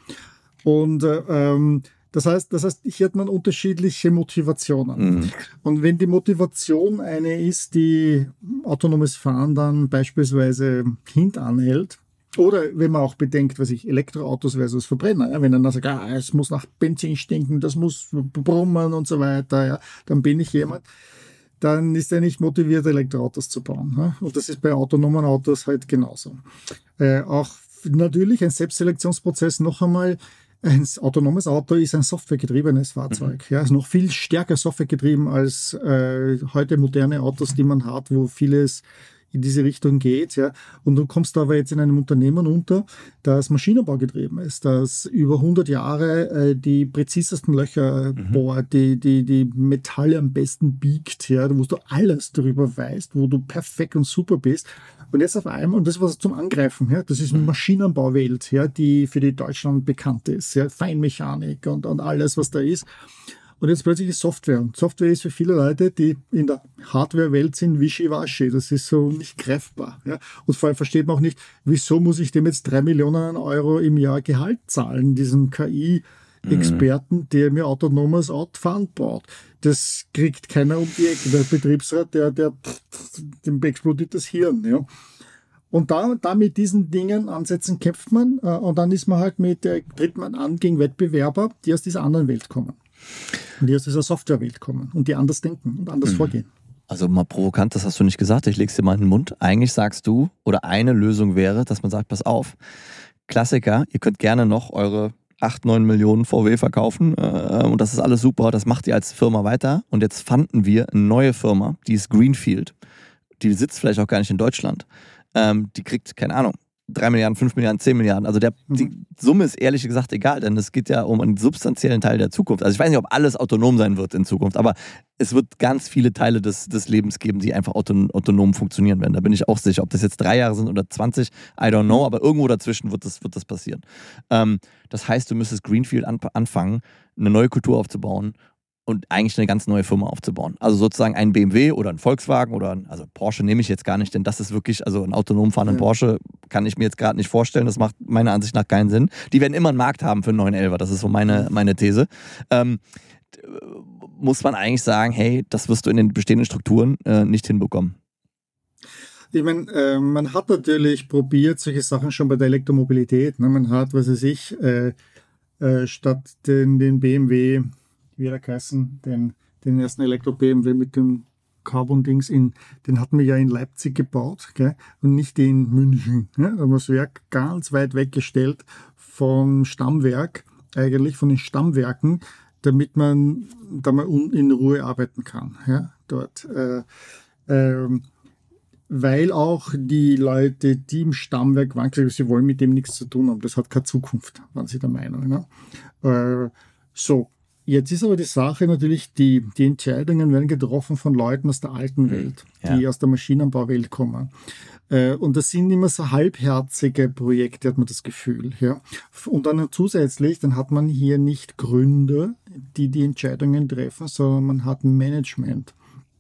A: Und äh, ähm, das heißt, das heißt, hier hat man unterschiedliche Motivationen. Mhm. Und wenn die Motivation eine ist, die autonomes Fahren dann beispielsweise hintanhält, oder wenn man auch bedenkt, was ich, Elektroautos versus Verbrenner, ja, wenn dann sagt, ah, es muss nach Benzin stinken, das muss brummen und so weiter, ja, dann bin ich jemand, dann ist er nicht motiviert, Elektroautos zu bauen. Ja? Und das ist bei autonomen Autos halt genauso. Äh, auch natürlich ein Selbstselektionsprozess noch einmal. Ein autonomes Auto ist ein softwaregetriebenes Fahrzeug. Mhm. Ja, ist noch viel stärker softwaregetrieben als äh, heute moderne Autos, die man hat, wo vieles in diese Richtung geht, ja. Und du kommst aber jetzt in einem Unternehmen unter, das Maschinenbau getrieben ist, das über hundert Jahre äh, die präzisesten Löcher mhm. bohrt, die, die, die Metalle am besten biegt, ja, wo du alles darüber weißt, wo du perfekt und super bist. Und jetzt auf einmal, und das war zum Angreifen, ja, das ist eine Maschinenbauwelt, ja, die für die Deutschland bekannt ist, ja, Feinmechanik und, und alles, was da ist. Und jetzt plötzlich ist Software. Und Software ist für viele Leute, die in der Hardware-Welt sind, wischiwaschi. Das ist so nicht greifbar. Ja? Und vor allem versteht man auch nicht, wieso muss ich dem jetzt drei Millionen Euro im Jahr Gehalt zahlen, diesen K I-Experten, mhm. der mir autonomes Autofahren baut. Das kriegt keiner um die Ecke. Der Betriebsrat, der, der, dem explodiert das Hirn. Ja? Und da, da mit diesen Dingen Ansätzen kämpft man. Und dann ist man halt mit, äh, tritt man an gegen Wettbewerber, die aus dieser anderen Welt kommen. Und die aus dieser Softwarewelt kommen und die anders denken und anders mhm. vorgehen.
B: Also mal provokant, das hast du nicht gesagt, ich leg's dir mal in den Mund. Eigentlich sagst du, oder eine Lösung wäre, dass man sagt, pass auf, Klassiker, ihr könnt gerne noch eure acht, neun Millionen V W verkaufen äh, und das ist alles super, das macht ihr als Firma weiter. Und jetzt fanden wir eine neue Firma, die ist Greenfield. Die sitzt vielleicht auch gar nicht in Deutschland. Ähm, die kriegt, keine Ahnung, drei Milliarden, fünf Milliarden, zehn Milliarden. Also der, die Summe ist ehrlich gesagt egal, denn es geht ja um einen substanziellen Teil der Zukunft. Also ich weiß nicht, ob alles autonom sein wird in Zukunft, aber es wird ganz viele Teile des, des Lebens geben, die einfach auton, autonom funktionieren werden. Da bin ich auch sicher. Ob das jetzt drei Jahre sind oder zwanzig, I don't know, aber irgendwo dazwischen wird das, wird das passieren. Ähm, das heißt, du müsstest Greenfield an, anfangen, eine neue Kultur aufzubauen und eigentlich eine ganz neue Firma aufzubauen. Also sozusagen ein B M W oder ein Volkswagen oder ein, also Porsche nehme ich jetzt gar nicht, denn das ist wirklich, also einen autonom fahrenden ja. Porsche kann ich mir jetzt gerade nicht vorstellen. Das macht meiner Ansicht nach keinen Sinn. Die werden immer einen Markt haben für einen neun elfer. Das ist so meine, meine These. Ähm, muss man eigentlich sagen, hey, das wirst du in den bestehenden Strukturen äh, nicht hinbekommen.
A: Ich meine, äh, man hat natürlich probiert, solche Sachen schon bei der Elektromobilität. Ne? Man hat, was weiß ich, äh, äh, statt den, den B M W, wie er heißen, den, den ersten Elektro-B M W mit dem Carbon-Dings, in, den hatten wir ja in Leipzig gebaut, gell? Und nicht in München. Ne? Da haben wir das Werk ganz weit weggestellt vom Stammwerk, eigentlich von den Stammwerken, damit man da mal in Ruhe arbeiten kann. Ja? Dort. Äh, ähm, weil auch die Leute, die im Stammwerk waren, gesagt, sie wollen mit dem nichts zu tun haben. Das hat keine Zukunft, waren sie der Meinung. Ne? Äh, so, jetzt ist aber die Sache natürlich, die, die Entscheidungen werden getroffen von Leuten aus der alten Welt, ja. die aus der Maschinenbauwelt kommen. Äh, und das sind immer so halbherzige Projekte, hat man das Gefühl. Ja? Und dann zusätzlich, dann hat man hier nicht Gründer, die die Entscheidungen treffen, sondern man hat ein Management.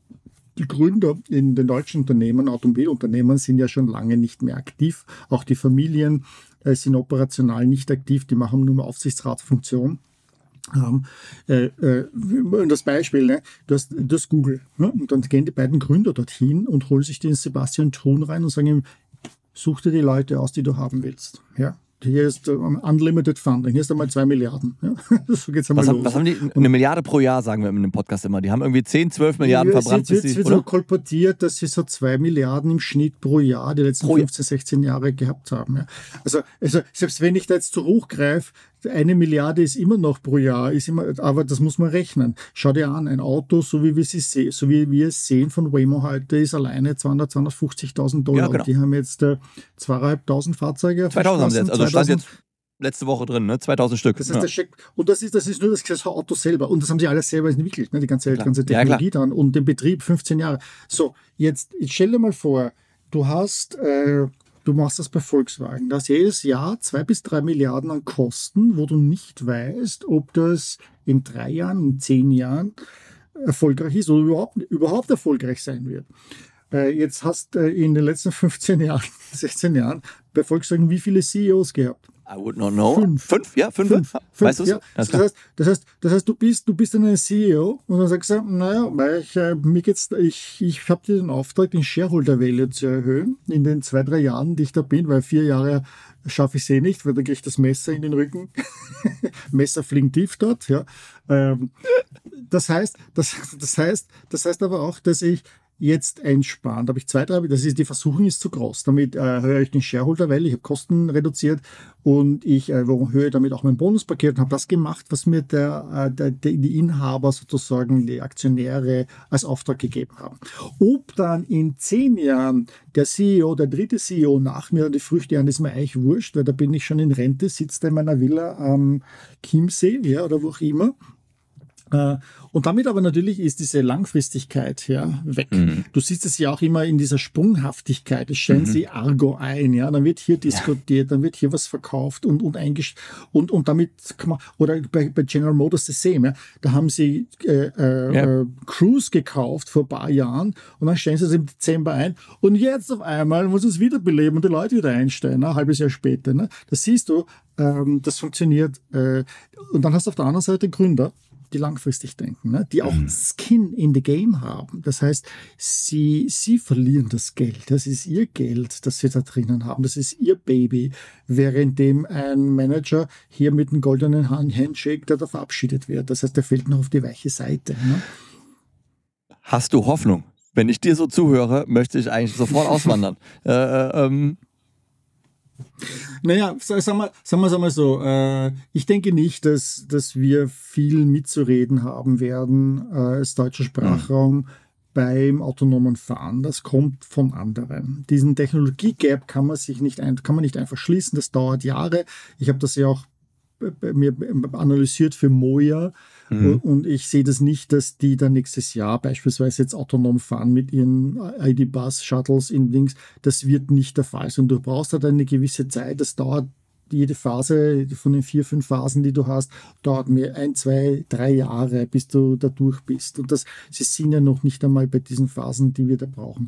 A: Die Gründer in den deutschen Unternehmen, Automobilunternehmen, sind ja schon lange nicht mehr aktiv. Auch die Familien äh, sind operational nicht aktiv, die machen nur mehr Aufsichtsratsfunktion. Ähm, äh, äh, das Beispiel, ne? du, hast, du hast Google, ne? Und dann gehen die beiden Gründer dorthin und holen sich den Sebastian Thrun rein und sagen ihm, such dir die Leute aus, die du haben willst. Ja? Hier ist uh, Unlimited Funding, hier ist einmal zwei Milliarden. Ja? So geht's einmal
B: was,
A: los.
B: Haben, was haben die? Eine Milliarde pro Jahr, sagen wir in dem Podcast immer. Die haben irgendwie zehn, zwölf Milliarden ja, verbrannt.
A: Es wird so kolportiert, dass sie so zwei Milliarden im Schnitt pro Jahr die letzten pro fünfzehn, sechzehn Jahre gehabt haben. Ja? Also, also selbst wenn ich da jetzt zu hoch greife, eine Milliarde ist immer noch pro Jahr, ist immer, aber das muss man rechnen. Schau dir an, ein Auto, so wie wir sie sehen, so wie wir es sehen von Waymo heute, ist alleine zweihundert, zweihundertfünfzigtausend Dollar. Ja, genau. Die haben jetzt äh, zweieinhalbtausend Fahrzeuge auf
B: zweitausend haben sie jetzt, also stand jetzt letzte Woche drin, ne? zweitausend Stück.
A: Das heißt, ja. das und das ist, das ist nur das Auto selber. Und das haben sie alles selber entwickelt, ne? Die ganze,
B: klar.
A: ganze Technologie
B: ja,
A: dann und den Betrieb fünfzehn Jahre. So, jetzt, jetzt stell dir mal vor, du hast, äh, du machst das bei Volkswagen. Da hast jedes Jahr zwei bis drei Milliarden an Kosten, wo du nicht weißt, ob das in drei Jahren, in zehn Jahren erfolgreich ist oder überhaupt, überhaupt erfolgreich sein wird. Äh, jetzt hast du äh, in den letzten fünfzehn Jahren, sechzehn Jahren bei Volkswagen wie viele C E Os gehabt?
B: I would not know.
A: Fünf.
B: Fünf? Ja, fünf.
A: fünf.
B: Weißt du
A: ja. das, heißt, das, heißt, das heißt, du bist, du bist ein C E O und dann sagst du, naja, weil ich, äh, mir geht's, ich, ich habe dir den Auftrag, den Shareholder Value zu erhöhen in den zwei, drei Jahren, die ich da bin, weil vier Jahre schaffe ich es eh nicht, weil dann kriege ich das Messer in den Rücken. Messer fliegen tief dort, ja. Ähm, das heißt, das, das heißt, das heißt aber auch, dass ich jetzt einsparen. Da habe ich zwei, drei, das ist, die Versuchung ist zu groß. Damit äh, höre ich den Shareholder Value, ich habe Kosten reduziert und ich äh, höre damit auch mein Bonuspaket und habe das gemacht, was mir der, äh, der, die Inhaber sozusagen, die Aktionäre als Auftrag gegeben haben. Ob dann in zehn Jahren der C E O, der dritte C E O nach mir die Früchte an, ist mir eigentlich wurscht, weil da bin ich schon in Rente, sitzt in meiner Villa am Chiemsee, ja, oder wo auch immer. Und damit aber natürlich ist diese Langfristigkeit ja weg. Mhm. Du siehst es ja auch immer in dieser Sprunghaftigkeit. Es stellen mhm. sie Argo ein, ja, dann wird hier diskutiert, ja. dann wird hier was verkauft und und eingest und und damit kann man, oder bei, bei General Motors das same, ja, da haben sie äh, äh, ja. äh, Cruise gekauft vor ein paar Jahren und dann stellen sie es im Dezember ein und jetzt auf einmal muss es wiederbeleben und die Leute wieder einstellen, ein halbes Jahr später. Ne? Das siehst du, ähm, das funktioniert. Äh, und dann hast du auf der anderen Seite Gründer, die langfristig denken, ne? Die auch mhm. Skin in the Game haben. Das heißt, sie, sie verlieren das Geld. Das ist ihr Geld, das sie da drinnen haben. Das ist ihr Baby. Währenddem ein Manager hier mit einem goldenen Handshake, der da verabschiedet wird. Das heißt, der fällt noch auf die weiche Seite. Ne?
B: Hast du Hoffnung? Wenn ich dir so zuhöre, möchte ich eigentlich sofort auswandern. äh, ähm
A: Naja, sagen wir, sagen wir, sagen wir so, äh, ich denke nicht, dass, dass wir viel mitzureden haben werden äh, als deutscher Sprachraum mhm. beim autonomen Fahren. Das kommt von anderen. Diesen Technologie-Gap kann man sich nicht, ein, kann man nicht einfach schließen, das dauert Jahre. Ich habe das ja auch bei mir analysiert für Moja. Mhm. Und ich sehe das nicht, dass die dann nächstes Jahr beispielsweise jetzt autonom fahren mit ihren I D-Bus-Shuttles in Dings. Das wird nicht der Fall sein. Du brauchst halt eine gewisse Zeit. Das dauert jede Phase von den vier, fünf Phasen, die du hast, dauert mir ein, zwei, drei Jahre, bis du da durch bist. Und das, sie sind ja noch nicht einmal bei diesen Phasen, die wir da brauchen.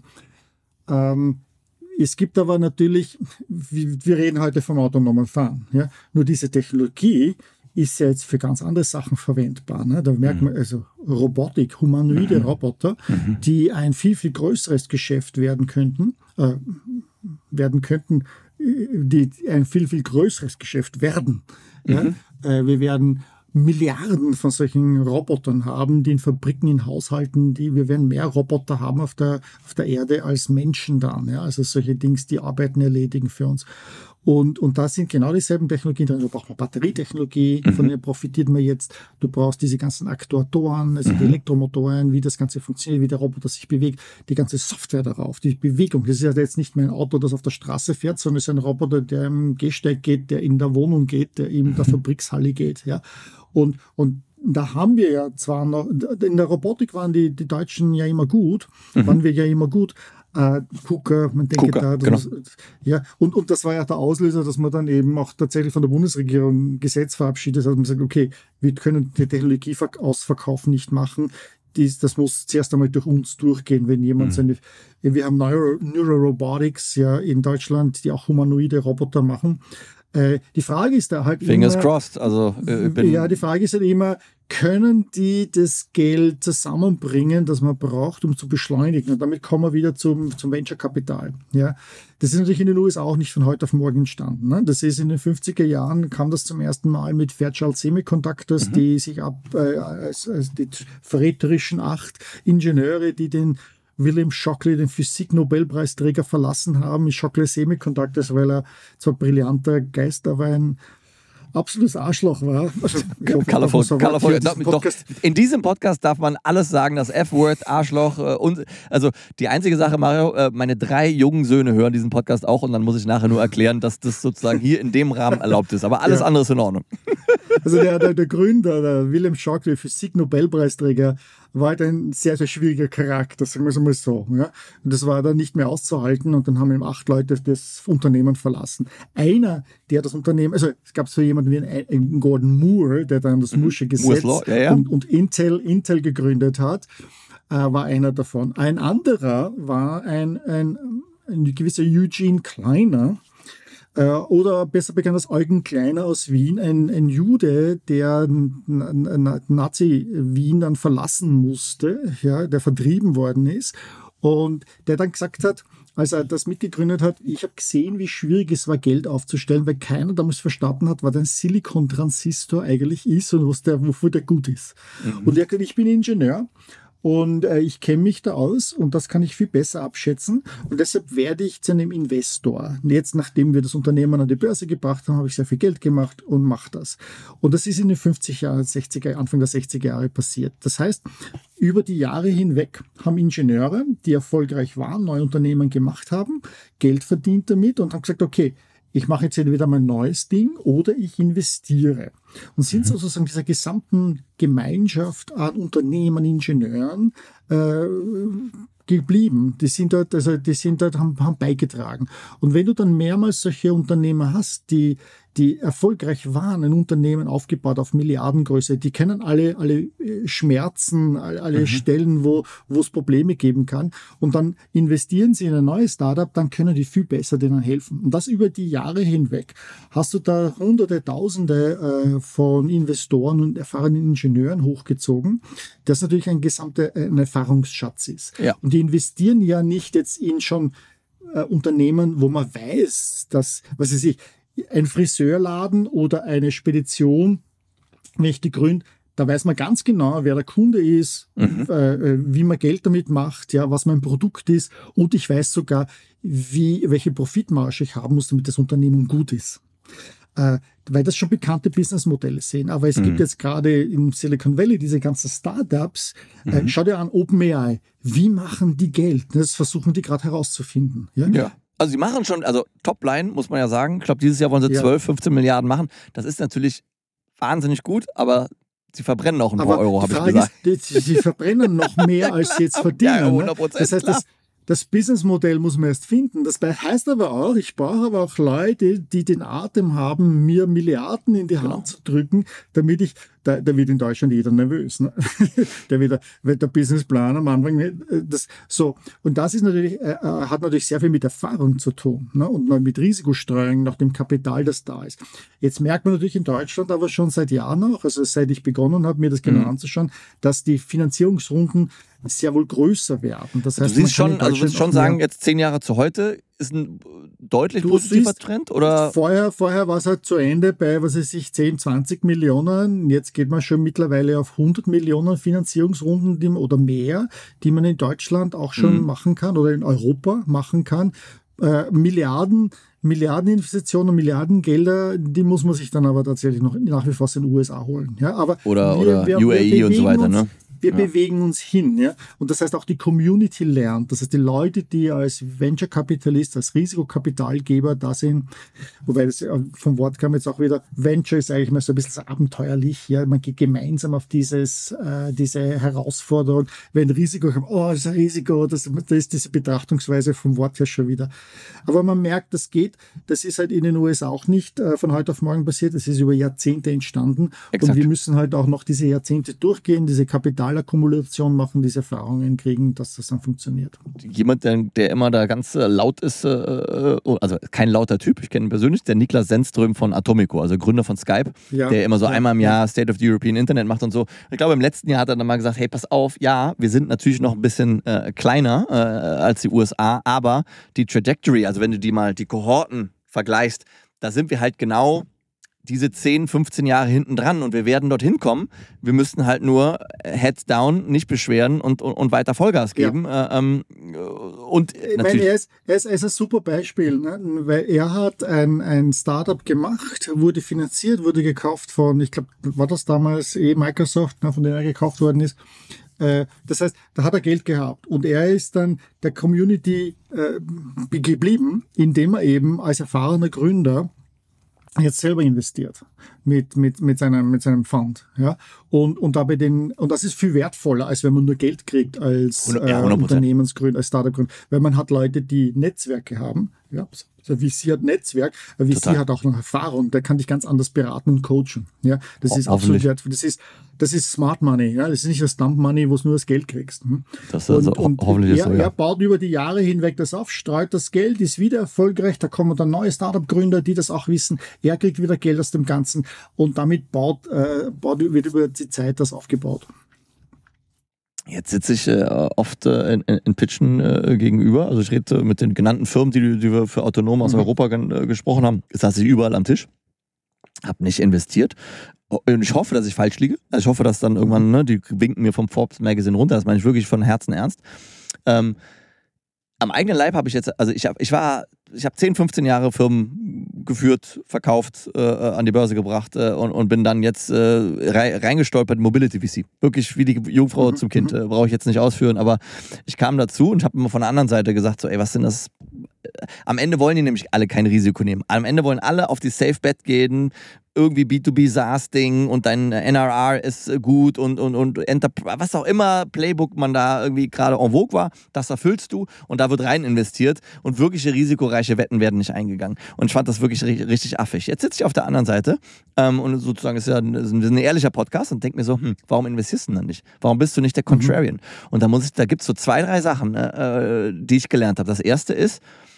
A: Ähm, es gibt aber natürlich, wir reden heute vom autonomen Fahren, ja? Nur diese Technologie ist ja jetzt für ganz andere Sachen verwendbar. Ne? Da merkt man also Robotik, humanoide mhm. Roboter, mhm. die ein viel, viel größeres Geschäft werden könnten, äh, werden könnten, die ein viel, viel größeres Geschäft werden. Mhm. Ja? Äh, wir werden Milliarden von solchen Robotern haben, die in Fabriken, in Haushalten, die, wir werden mehr Roboter haben auf der, auf der Erde als Menschen dann. Ja? Also solche Dings, die Arbeiten erledigen für uns. Und, und da sind genau dieselben Technologien drin. Du brauchst mal Batterietechnologie, mhm. von der profitiert man jetzt. Du brauchst diese ganzen Aktuatoren, also mhm. die Elektromotoren, wie das Ganze funktioniert, wie der Roboter sich bewegt, die ganze Software darauf, die Bewegung. Das ist ja jetzt nicht mehr ein Auto, das auf der Straße fährt, sondern es ist ein Roboter, der im Gehsteig geht, der in der Wohnung geht, der in der Fabrikshalle geht. Ja. Und, und da haben wir ja zwar noch, in der Robotik waren die, die Deutschen ja immer gut, mhm. waren wir ja immer gut. Äh, Kuka, man denkt da,
B: genau.
A: das, ja, und, und das war ja der Auslöser, dass man dann eben auch tatsächlich von der Bundesregierung ein Gesetz verabschiedet hat und sagt, okay, wir können die Technologieausverkauf nicht machen. Dies, das muss zuerst einmal durch uns durchgehen, wenn jemand mhm. seine, wir haben Neuro, Neurorobotics ja in Deutschland, die auch humanoide Roboter machen. Äh, die Frage ist da halt
B: Fingers
A: immer,
B: crossed, also äh, bin
A: ja, die Frage ist halt immer, können die das Geld zusammenbringen, das man braucht, um zu beschleunigen? Und damit kommen wir wieder zum, zum Venture-Kapital. Ja, das ist natürlich in den U S A auch nicht von heute auf morgen entstanden. Ne? Das ist in den fünfziger Jahren, kam das zum ersten Mal mit Fairchild Semiconductors, mhm. die sich ab äh, als, als die verräterischen acht Ingenieure, die den William Shockley, den Physik-Nobelpreisträger, verlassen haben, mit Shockley Semiconductors, weil er zwar brillanter Geist, aber ein absolutes Arschloch war. Also,
B: colorful, colorful. Doch, in diesem Podcast darf man alles sagen, das F-Word, Arschloch. Äh, und, also die einzige Sache, Mario, äh, meine drei jungen Söhne hören diesen Podcast auch und dann muss ich nachher nur erklären, dass das sozusagen hier in dem Rahmen erlaubt ist. Aber alles ja. andere ist in Ordnung.
A: Also der, der, der Gründer, der William Shockley, Physik-Nobelpreisträger, war halt ein sehr, sehr schwieriger Charakter, sagen wir es mal so. Ja? Und das war dann nicht mehr auszuhalten und dann haben ihm acht Leute das Unternehmen verlassen. Einer, der das Unternehmen, also es gab so jemanden wie einen Gordon Moore, der dann das Moore'sche Gesetz
B: ja, ja.
A: Und, und Intel, Intel gegründet hat, äh, war einer davon. Ein anderer war ein, ein, ein gewisser Eugene Kleiner, oder besser bekannt als Eugen Kleiner aus Wien, ein, ein Jude, der Nazi-Wien dann verlassen musste, ja, der vertrieben worden ist und der dann gesagt hat, als er das mitgegründet hat, ich habe gesehen, wie schwierig es war, Geld aufzustellen, weil keiner damals verstanden hat, was ein Silikon-Transistor eigentlich ist und was der, wofür der gut ist. Mhm. Und er hat gesagt, ich bin Ingenieur. Und äh, ich kenne mich da aus und das kann ich viel besser abschätzen. Und deshalb werde ich zu einem Investor. Und jetzt, nachdem wir das Unternehmen an die Börse gebracht haben, habe ich sehr viel Geld gemacht und mache das. Und das ist in den fünfziger Jahren, sechziger, Anfang der sechziger Jahre passiert. Das heißt, über die Jahre hinweg haben Ingenieure, die erfolgreich waren, neue Unternehmen gemacht haben, Geld verdient damit und haben gesagt, okay, ich mache jetzt entweder mein neues Ding oder ich investiere. Und sind sozusagen dieser gesamten Gemeinschaft an Unternehmen, Ingenieuren äh, geblieben. Die sind dort, also die sind dort, haben, haben beigetragen. Und wenn du dann mehrmals solche Unternehmer hast, die die erfolgreich waren, ein Unternehmen aufgebaut auf Milliardengröße, die kennen alle, alle Schmerzen, alle, alle mhm. Stellen, wo, wo es Probleme geben kann. Und dann investieren sie in ein neues Startup, dann können die viel besser denen helfen. Und das über die Jahre hinweg. Hast du da hunderte, tausende äh, von Investoren und erfahrenen Ingenieuren hochgezogen, das natürlich ein gesamter ein Erfahrungsschatz ist.
B: Ja.
A: Und die investieren ja nicht jetzt in schon äh, Unternehmen, wo man weiß, dass, was weiß ich, ein Friseurladen oder eine Spedition, wenn ich die gründe, da weiß man ganz genau, wer der Kunde ist, mhm. äh, wie man Geld damit macht, ja, was mein Produkt ist und ich weiß sogar, wie, welche Profitmarge ich haben muss, damit das Unternehmen gut ist. Äh, weil das schon bekannte Businessmodelle sind. Aber es mhm. gibt jetzt gerade im Silicon Valley diese ganzen Startups. Mhm. Äh, schau dir an, OpenAI. Wie machen die Geld? Das versuchen die gerade herauszufinden. Ja.
B: ja. Also sie machen schon, also Topline muss man ja sagen, ich glaube dieses Jahr wollen sie ja. zwölf, fünfzehn Milliarden machen. Das ist natürlich wahnsinnig gut, aber sie verbrennen auch ein paar Euro, habe ich gesagt.
A: Ist, sie, sie verbrennen noch mehr, als sie jetzt verdienen.
B: Ja, hundert Prozent,
A: das heißt, das, das Businessmodell muss man erst finden. Das heißt aber auch, ich brauche aber auch Leute, die den Atem haben, mir Milliarden in die Hand genau. zu drücken, damit ich, da, da wird in Deutschland jeder nervös. Ne? der, wird, der Businessplan am Anfang, das, so. Und das ist natürlich, äh, hat natürlich sehr viel mit Erfahrung zu tun, ne? Und mit Risikostreuung nach dem Kapital, das da ist. Jetzt merkt man natürlich in Deutschland aber schon seit Jahren auch, also seit ich begonnen habe, mir das genau mhm. anzuschauen, dass die Finanzierungsrunden sehr wohl größer werden. Das heißt,
B: du siehst schon, also würdest schon sagen, jetzt zehn Jahre zu heute ist ein deutlich positiver Trend? Oder?
A: Vorher, vorher war es halt zu Ende bei, was weiß ich, zehn, zwanzig Millionen. Jetzt geht man schon mittlerweile auf hundert Millionen Finanzierungsrunden die, oder mehr, die man in Deutschland auch schon mhm. machen kann oder in Europa machen kann. Äh, Milliarden Milliardeninvestitionen, Milliardengelder, die muss man sich dann aber tatsächlich noch nach wie vor aus den U S A holen. Ja, aber
B: oder
A: wir,
B: oder
A: wir,
B: U A E
A: wir
B: und so weiter,
A: uns,
B: ne?
A: Wir
B: ja.
A: bewegen uns hin. Ja? Und das heißt auch die Community lernt. Das heißt die Leute, die als Venture-Kapitalist, als Risikokapitalgeber da sind, wobei das vom Wort kam jetzt auch wieder, Venture ist eigentlich mal so ein bisschen abenteuerlich. Ja? Man geht gemeinsam auf dieses, äh, diese Herausforderung. Wenn Risiko kommt, oh, das ist ein Risiko, das, das ist diese Betrachtungsweise vom Wort her schon wieder. Aber man merkt, das geht. Das ist halt in den U S A auch nicht äh, von heute auf morgen passiert. Das ist über Jahrzehnte entstanden. Exakt. Und wir müssen halt auch noch diese Jahrzehnte durchgehen, diese Kapitalakkumulation machen, diese Erfahrungen kriegen, dass das dann funktioniert.
B: Jemand, der, der immer da ganz äh, laut ist, äh, also kein lauter Typ, ich kenne ihn persönlich, der Niklas Zennström von Atomico, also Gründer von Skype, ja, der immer so ja, einmal im Jahr ja. State of the European Internet macht und so. Ich glaube, im letzten Jahr hat er dann mal gesagt, hey, pass auf, ja, wir sind natürlich noch ein bisschen äh, kleiner äh, als die U S A, aber die Trajectory, also wenn du die mal, die Kohorten vergleichst, da sind wir halt genau diese zehn, fünfzehn Jahre hinten dran und wir werden dorthin kommen. Wir müssten halt nur Heads down, nicht beschweren und, und, und weiter Vollgas geben. Ja. Äh, ähm, und
A: ich meine, er ist, er, ist, er ist ein super Beispiel, ne? Weil er hat ein, ein Startup gemacht, wurde finanziert, wurde gekauft von, ich glaube, war das damals eh Microsoft, ne, von dem er gekauft worden ist. Äh, das heißt, da hat er Geld gehabt und er ist dann der Community äh, geblieben, indem er eben als erfahrener Gründer jetzt selber investiert mit, mit, mit seinem, mit seinem Fund, ja. Und, und dabei den, und das ist viel wertvoller, als wenn man nur Geld kriegt als äh, Unternehmensgründer, als Startup-Gründer. Weil man hat Leute, die Netzwerke haben, ja. Also V C hat Netzwerk, aber V C Total. Hat auch noch Erfahrung, der kann dich ganz anders beraten und coachen, ja. Das ist absolut wertvoll. Das ist, das ist Smart Money, ja. Das ist nicht das Dump Money, wo du nur das Geld kriegst. Hm? Das ist also und, hoffentlich und er, so, ja. er baut über die Jahre hinweg das auf, streut das Geld, ist wieder erfolgreich, da kommen dann neue Startup-Gründer, die das auch wissen. Er kriegt wieder Geld aus dem Ganzen und damit baut, äh, baut wird über die Zeit das aufgebaut.
B: Jetzt sitze ich äh, oft äh, in, in Pitchen äh, gegenüber. Also ich rede mit den genannten Firmen, die, die wir für Autonom aus mhm. Europa äh, gesprochen haben. Jetzt saß ich überall am Tisch, habe nicht investiert. Und ich hoffe, dass ich falsch liege. Also ich hoffe, dass dann irgendwann, ne, die winken mir vom Forbes Magazine runter. Das meine ich wirklich von Herzen ernst. Ähm, am eigenen Leib habe ich jetzt, also ich, hab, ich war, ich habe zehn, fünfzehn Jahre Firmen geführt, verkauft, äh, an die Börse gebracht äh, und, und bin dann jetzt äh, reingestolpert in Mobility V C. Wirklich wie die Jungfrau mhm. zum Kind. Äh, brauche ich jetzt nicht ausführen, aber ich kam dazu und habe immer von der anderen Seite gesagt, so, ey, was sind das? Am Ende wollen die nämlich alle kein Risiko nehmen. Am Ende wollen alle auf die Safe Bet gehen, irgendwie B zwei B SaaS-Ding und dein N R R ist gut und, und, und Enterprise, was auch immer Playbook man da irgendwie gerade en vogue war, das erfüllst du und da wird rein investiert und wirkliche risikoreiche Wetten werden nicht eingegangen. Und ich fand das wirklich richtig, richtig affig. Jetzt sitze ich auf der anderen Seite ähm, und sozusagen ist ja ein, ist ein ehrlicher Podcast und denke mir so, hm, warum investierst du denn dann nicht? Warum bist du nicht der Contrarian? Mhm. Und da muss ich, da gibt es so zwei, drei Sachen, äh, die ich gelernt habe. Das erste ist,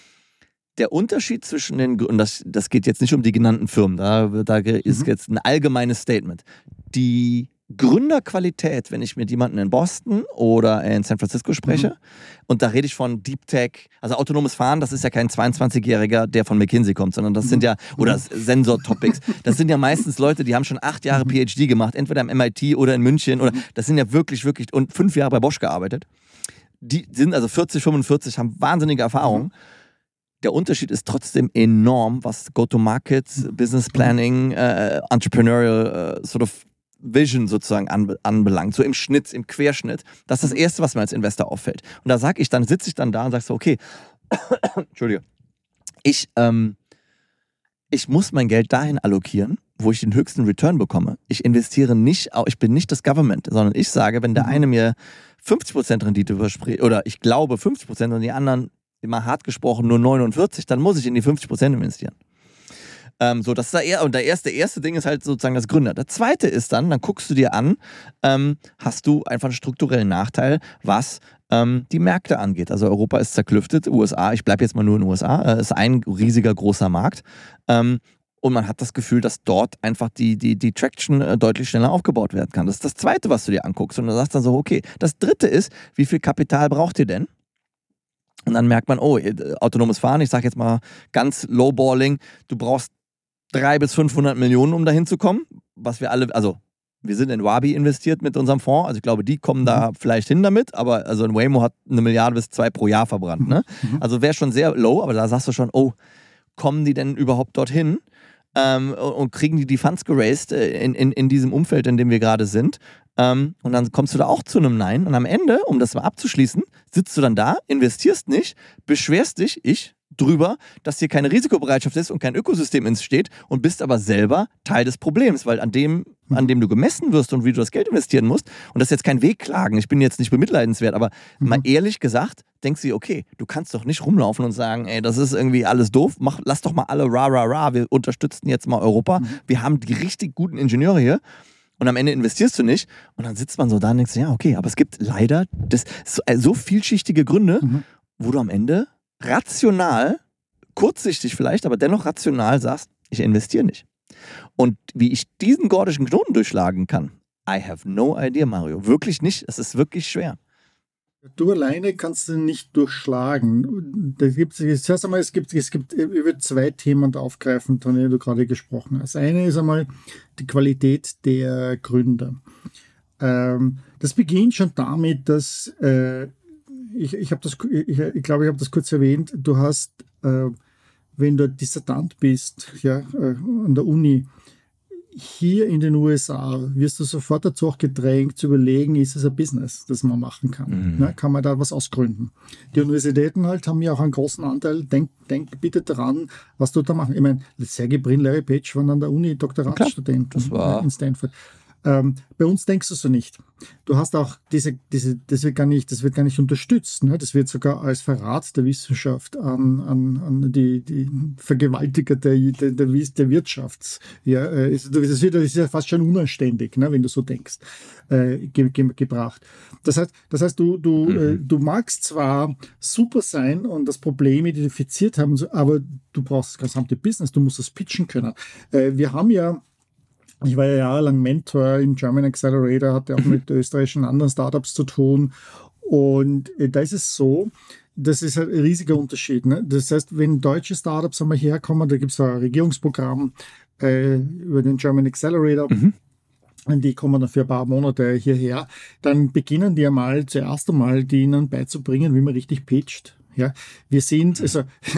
B: der Unterschied zwischen den, und das, das geht jetzt nicht um die genannten Firmen, da, da ist mhm. jetzt ein allgemeines Statement. Die Gründerqualität, wenn ich mit jemandem in Boston oder in San Francisco spreche, mhm. und da rede ich von Deep Tech, also autonomes Fahren, das ist ja kein zweiundzwanzigjähriger, der von McKinsey kommt, sondern das mhm. sind ja, oder Sensor-Topics, das sind ja meistens Leute, die haben schon acht Jahre P H D gemacht, entweder am M I T oder in München, oder das sind ja wirklich, wirklich, und fünf Jahre bei Bosch gearbeitet. Die sind also vierzig, fünfundvierzig, haben wahnsinnige Erfahrungen. Mhm. Der Unterschied ist trotzdem enorm, was Go-to-Market, Business Planning, äh, Entrepreneurial äh, sort of Vision sozusagen anbe- anbelangt. So im Schnitt, im Querschnitt. Das ist das Erste, was mir als Investor auffällt. Und da sag ich dann, sitze ich dann da und sag so, okay, Entschuldige, ich, ähm, ich muss mein Geld dahin allokieren, wo ich den höchsten Return bekomme. Ich investiere nicht, ich bin nicht das Government, sondern ich sage, wenn der eine mir fünfzig Prozent Rendite verspricht, oder ich glaube fünfzig Prozent und die anderen, immer hart gesprochen, nur neunundvierzig, dann muss ich in die fünfzig Prozent investieren. Ähm, so, das ist der, und der erste, erste Ding ist halt sozusagen das Gründer. Der zweite ist dann, dann guckst du dir an, ähm, hast du einfach einen strukturellen Nachteil, was ähm, die Märkte angeht. Also Europa ist zerklüftet, U S A, ich bleibe jetzt mal nur in den U S A, äh, ist ein riesiger großer Markt. Ähm, und man hat das Gefühl, dass dort einfach die, die, die Traction äh, deutlich schneller aufgebaut werden kann. Das ist das Zweite, was du dir anguckst. Und du sagst dann so, okay, das Dritte ist, wie viel Kapital braucht ihr denn? Und dann merkt man, oh, autonomes Fahren, ich sage jetzt mal ganz lowballing, du brauchst dreihundert bis fünfhundert Millionen, um dahin zu kommen, was wir alle, also wir sind in Waabi investiert mit unserem Fonds, also ich glaube, die kommen da vielleicht hin damit, aber also ein Waymo hat eine Milliarde bis zwei pro Jahr verbrannt, ne? Also wäre schon sehr low, aber da sagst du schon, oh, kommen die denn überhaupt dorthin? Ähm, und kriegen die die Funds geraced in, in, in diesem Umfeld, in dem wir gerade sind? Ähm, und dann kommst du da auch zu einem Nein und am Ende, um das mal abzuschließen, sitzt du dann da, investierst nicht, beschwerst dich, ich, drüber, dass hier keine Risikobereitschaft ist und kein Ökosystem entsteht und bist aber selber Teil des Problems, weil an dem, an dem du gemessen wirst und wie du das Geld investieren musst, und das ist jetzt kein Wehklagen, ich bin jetzt nicht bemitleidenswert, aber mhm. mal ehrlich gesagt, denkst du dir, okay, du kannst doch nicht rumlaufen und sagen, ey, das ist irgendwie alles doof, mach, lass doch mal alle ra, ra, ra, wir unterstützen jetzt mal Europa, mhm. wir haben die richtig guten Ingenieure hier. Und am Ende investierst du nicht. Und dann sitzt man so da und denkst, ja, okay, aber es gibt leider das, so, so vielschichtige Gründe, mhm. wo du am Ende rational, kurzsichtig vielleicht, aber dennoch rational sagst, ich investiere nicht. Und wie ich diesen gordischen Knoten durchschlagen kann, I have no idea, Mario. Wirklich nicht. Es ist wirklich schwer.
A: Du alleine kannst du nicht durchschlagen. Da gibt's, zuerst einmal, es gibt, es gibt über zwei Themen aufgreifen, von denen du gerade gesprochen hast. Das eine ist einmal die Qualität der Gründer. Ähm, das beginnt schon damit, dass äh, ich, ich habe das, ich, ich glaube, ich habe das kurz erwähnt. Du hast, äh, wenn du Dissertant bist, ja, äh, an der Uni, hier in den U S A wirst du sofort dazu auch gedrängt zu überlegen, ist es ein Business, das man machen kann? Mhm. Ne? Kann man da was ausgründen? Die Universitäten halt haben ja auch einen großen Anteil. Denk, denk bitte daran, was du da machen. Ich meine, Sergey Brin, Larry Page waren an der Uni Doktoratsstudenten
B: das war
A: in Stanford. Ähm, bei uns denkst du so nicht. Du hast auch diese, diese, das wird gar nicht, das wird gar nicht unterstützt. Ne? Das wird sogar als Verrat der Wissenschaft an, an, an die, die Vergewaltiger der, der, der, der Wirtschaft. Ja, äh, das, wird, das ist ja fast schon unanständig, ne, wenn du so denkst, äh, ge, ge, gebracht. Das heißt, das heißt, du, du, mhm. äh, du magst zwar super sein und das Problem identifiziert haben, aber du brauchst das gesamte Business, du musst das pitchen können. Äh, wir haben ja Ich war ja jahrelang Mentor im German Accelerator, hatte auch mit österreichischen anderen Startups zu tun. Und da ist es so, das ist ein riesiger Unterschied. Ne? Das heißt, wenn deutsche Startups einmal herkommen, da gibt es ein Regierungsprogramm äh, über den German Accelerator, mhm. die kommen dann für ein paar Monate hierher, dann beginnen die einmal zuerst einmal, die ihnen beizubringen, wie man richtig pitcht. Ja, wir sind, also,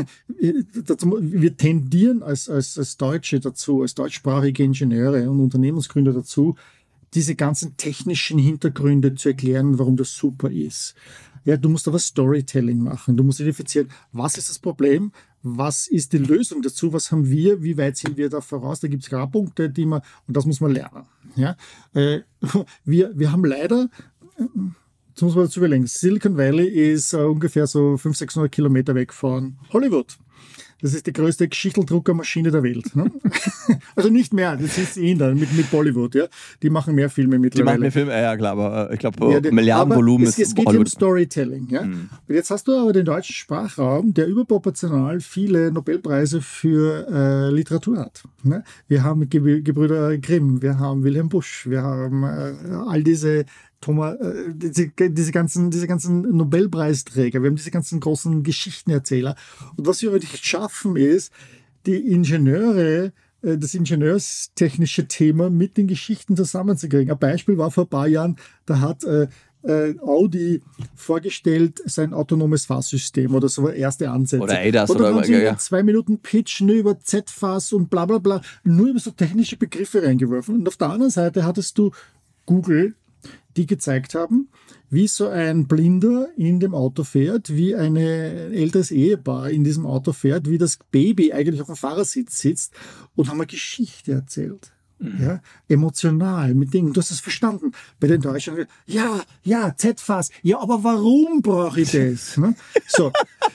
A: wir tendieren als, als, als Deutsche dazu, als deutschsprachige Ingenieure und Unternehmensgründer dazu, diese ganzen technischen Hintergründe zu erklären, warum das super ist. Ja, du musst aber Storytelling machen. Du musst identifizieren, was ist das Problem? Was ist die Lösung dazu? Was haben wir? Wie weit sind wir da voraus? Da gibt es Grabpunkte, die man, und das muss man lernen. Ja, äh, wir, wir haben leider, Jetzt muss man dazu überlegen, Silicon Valley ist uh, ungefähr so fünfhundert, sechshundert Kilometer weg von Hollywood. Das ist die größte Geschichteldruckermaschine der Welt. Ne? Also nicht mehr, das ist Inder mit, mit Bollywood. Ja? Die machen mehr Filme mittlerweile.
B: Die machen mehr Filme, ja klar, aber ich glaube, ja, Milliardenvolumen ist
A: es, es geht
B: Hollywood.
A: Um Storytelling. Ja? Mhm. Und jetzt hast du aber den deutschen Sprachraum, der überproportional viele Nobelpreise für äh, Literatur hat. Ne? Wir haben Ge- Gebrüder Grimm, wir haben Wilhelm Busch, wir haben äh, all diese Thomas, äh, diese, diese, ganzen, diese ganzen Nobelpreisträger, wir haben diese ganzen großen Geschichtenerzähler. Und was wir aber nicht schaffen, ist, die Ingenieure, äh, das ingenieurstechnische Thema mit den Geschichten zusammenzukriegen. Ein Beispiel war vor ein paar Jahren, da hat äh, äh, Audi vorgestellt sein autonomes Fahrsystem oder so erste Ansätze.
B: Oder A D A S.
A: Und dann
B: oder
A: haben sie ja, ja. zwei Minuten Pitch nur über Z-Fass und bla bla bla, nur über so technische Begriffe reingeworfen. Und auf der anderen Seite hattest du Google, die gezeigt haben, wie so ein Blinder in dem Auto fährt, wie ein älteres Ehepaar in diesem Auto fährt, wie das Baby eigentlich auf dem Fahrersitz sitzt und haben eine Geschichte erzählt. Mhm. Ja, emotional, mit Dingen. Du hast es verstanden. Bei den Deutschen, ja, ja, Z-Fass. Ja, aber warum brauche ich das? Ne? So.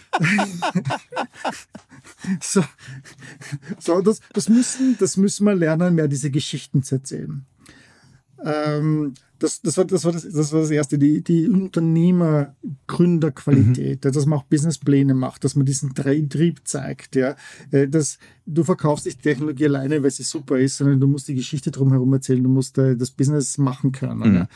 A: so. So, das, das, müssen, das müssen wir lernen, mehr diese Geschichten zu erzählen. Ähm, das, das, war, das, war das, das war das Erste, die, die Unternehmer-Gründerqualität, mhm. dass man auch Businesspläne macht, dass man diesen Trieb zeigt. Ja, dass du verkaufst nicht Technologie alleine, weil sie super ist, sondern du musst die Geschichte drumherum erzählen, du musst das Business machen können. Mhm. Ja.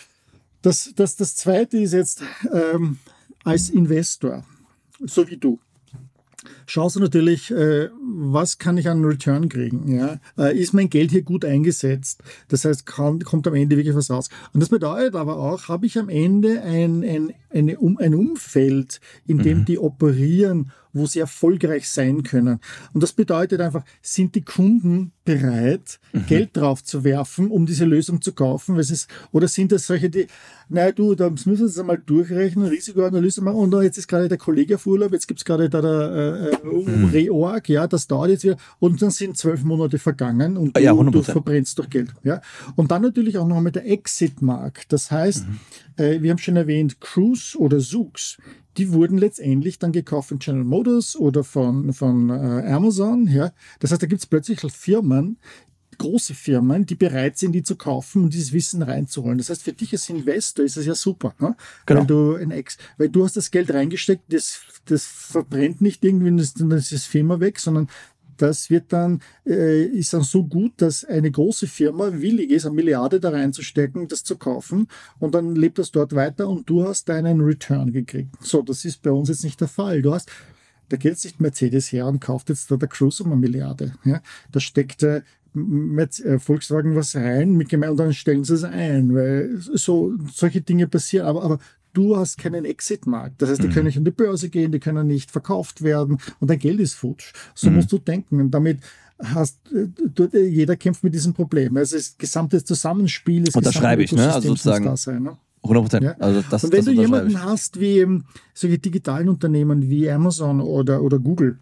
A: Das, das, das Zweite ist jetzt ähm, als Investor, so wie du. Schaust du natürlich, äh, was kann ich an Return kriegen? Ja? Äh, ist mein Geld hier gut eingesetzt? Das heißt, kann, kommt am Ende wirklich was raus? Und das bedeutet aber auch, habe ich am Ende ein, ein, eine, um, ein Umfeld, in dem mhm. die operieren, wo sie erfolgreich sein können. Und das bedeutet einfach, sind die Kunden bereit, mhm. Geld drauf zu werfen, um diese Lösung zu kaufen? Was ist, oder sind das solche, die, naja du, da müssen wir das einmal durchrechnen, Risikoanalyse machen und jetzt ist gerade der Kollege auf Urlaub, jetzt gibt es gerade da der äh, mhm. Reorg, ja, das dauert jetzt wieder und dann sind zwölf Monate vergangen und du, ja, du verbrennst doch Geld. Ja? Und dann natürlich auch noch mit der Exit-Markt. Das heißt, mhm. äh, wir haben schon erwähnt, Cruise oder Zoox, die wurden letztendlich dann gekauft von General Motors oder von, von äh, Amazon. Ja. Das heißt, da gibt es plötzlich Firmen, große Firmen, die bereit sind, die zu kaufen und dieses Wissen reinzuholen. Das heißt, für dich als Investor ist das ja super. Ne? Genau. Weil, du ein Ex, weil du hast das Geld reingesteckt, das, das verbrennt nicht irgendwie, das, dann ist das Firma weg, sondern das wird dann, äh, ist dann so gut, dass eine große Firma willig ist, eine Milliarde da reinzustecken, das zu kaufen und dann lebt das dort weiter und du hast deinen Return gekriegt. So, das ist bei uns jetzt nicht der Fall. Du hast, da geht jetzt nicht Mercedes her und kauft jetzt da der Cruise um eine Milliarde. Ja? Da steckt äh, mit äh, Volkswagen was rein mit Geme- und dann stellen sie es ein, weil so solche Dinge passieren. Aber, aber du hast keinen Exit-Markt. Das heißt, die mhm. können nicht an die Börse gehen, die können nicht verkauft werden und dein Geld ist futsch. So mhm. musst du denken. Und damit hast du, jeder kämpft mit diesem Problem. Also das gesamte Zusammenspiel ist
B: und das schreibe ich, ne? Also sozusagen
A: da sein, ne?
B: hundert Prozent. Ja?
A: Also das, und wenn du jemanden ich. hast wie eben solche digitalen Unternehmen wie Amazon oder, oder Google,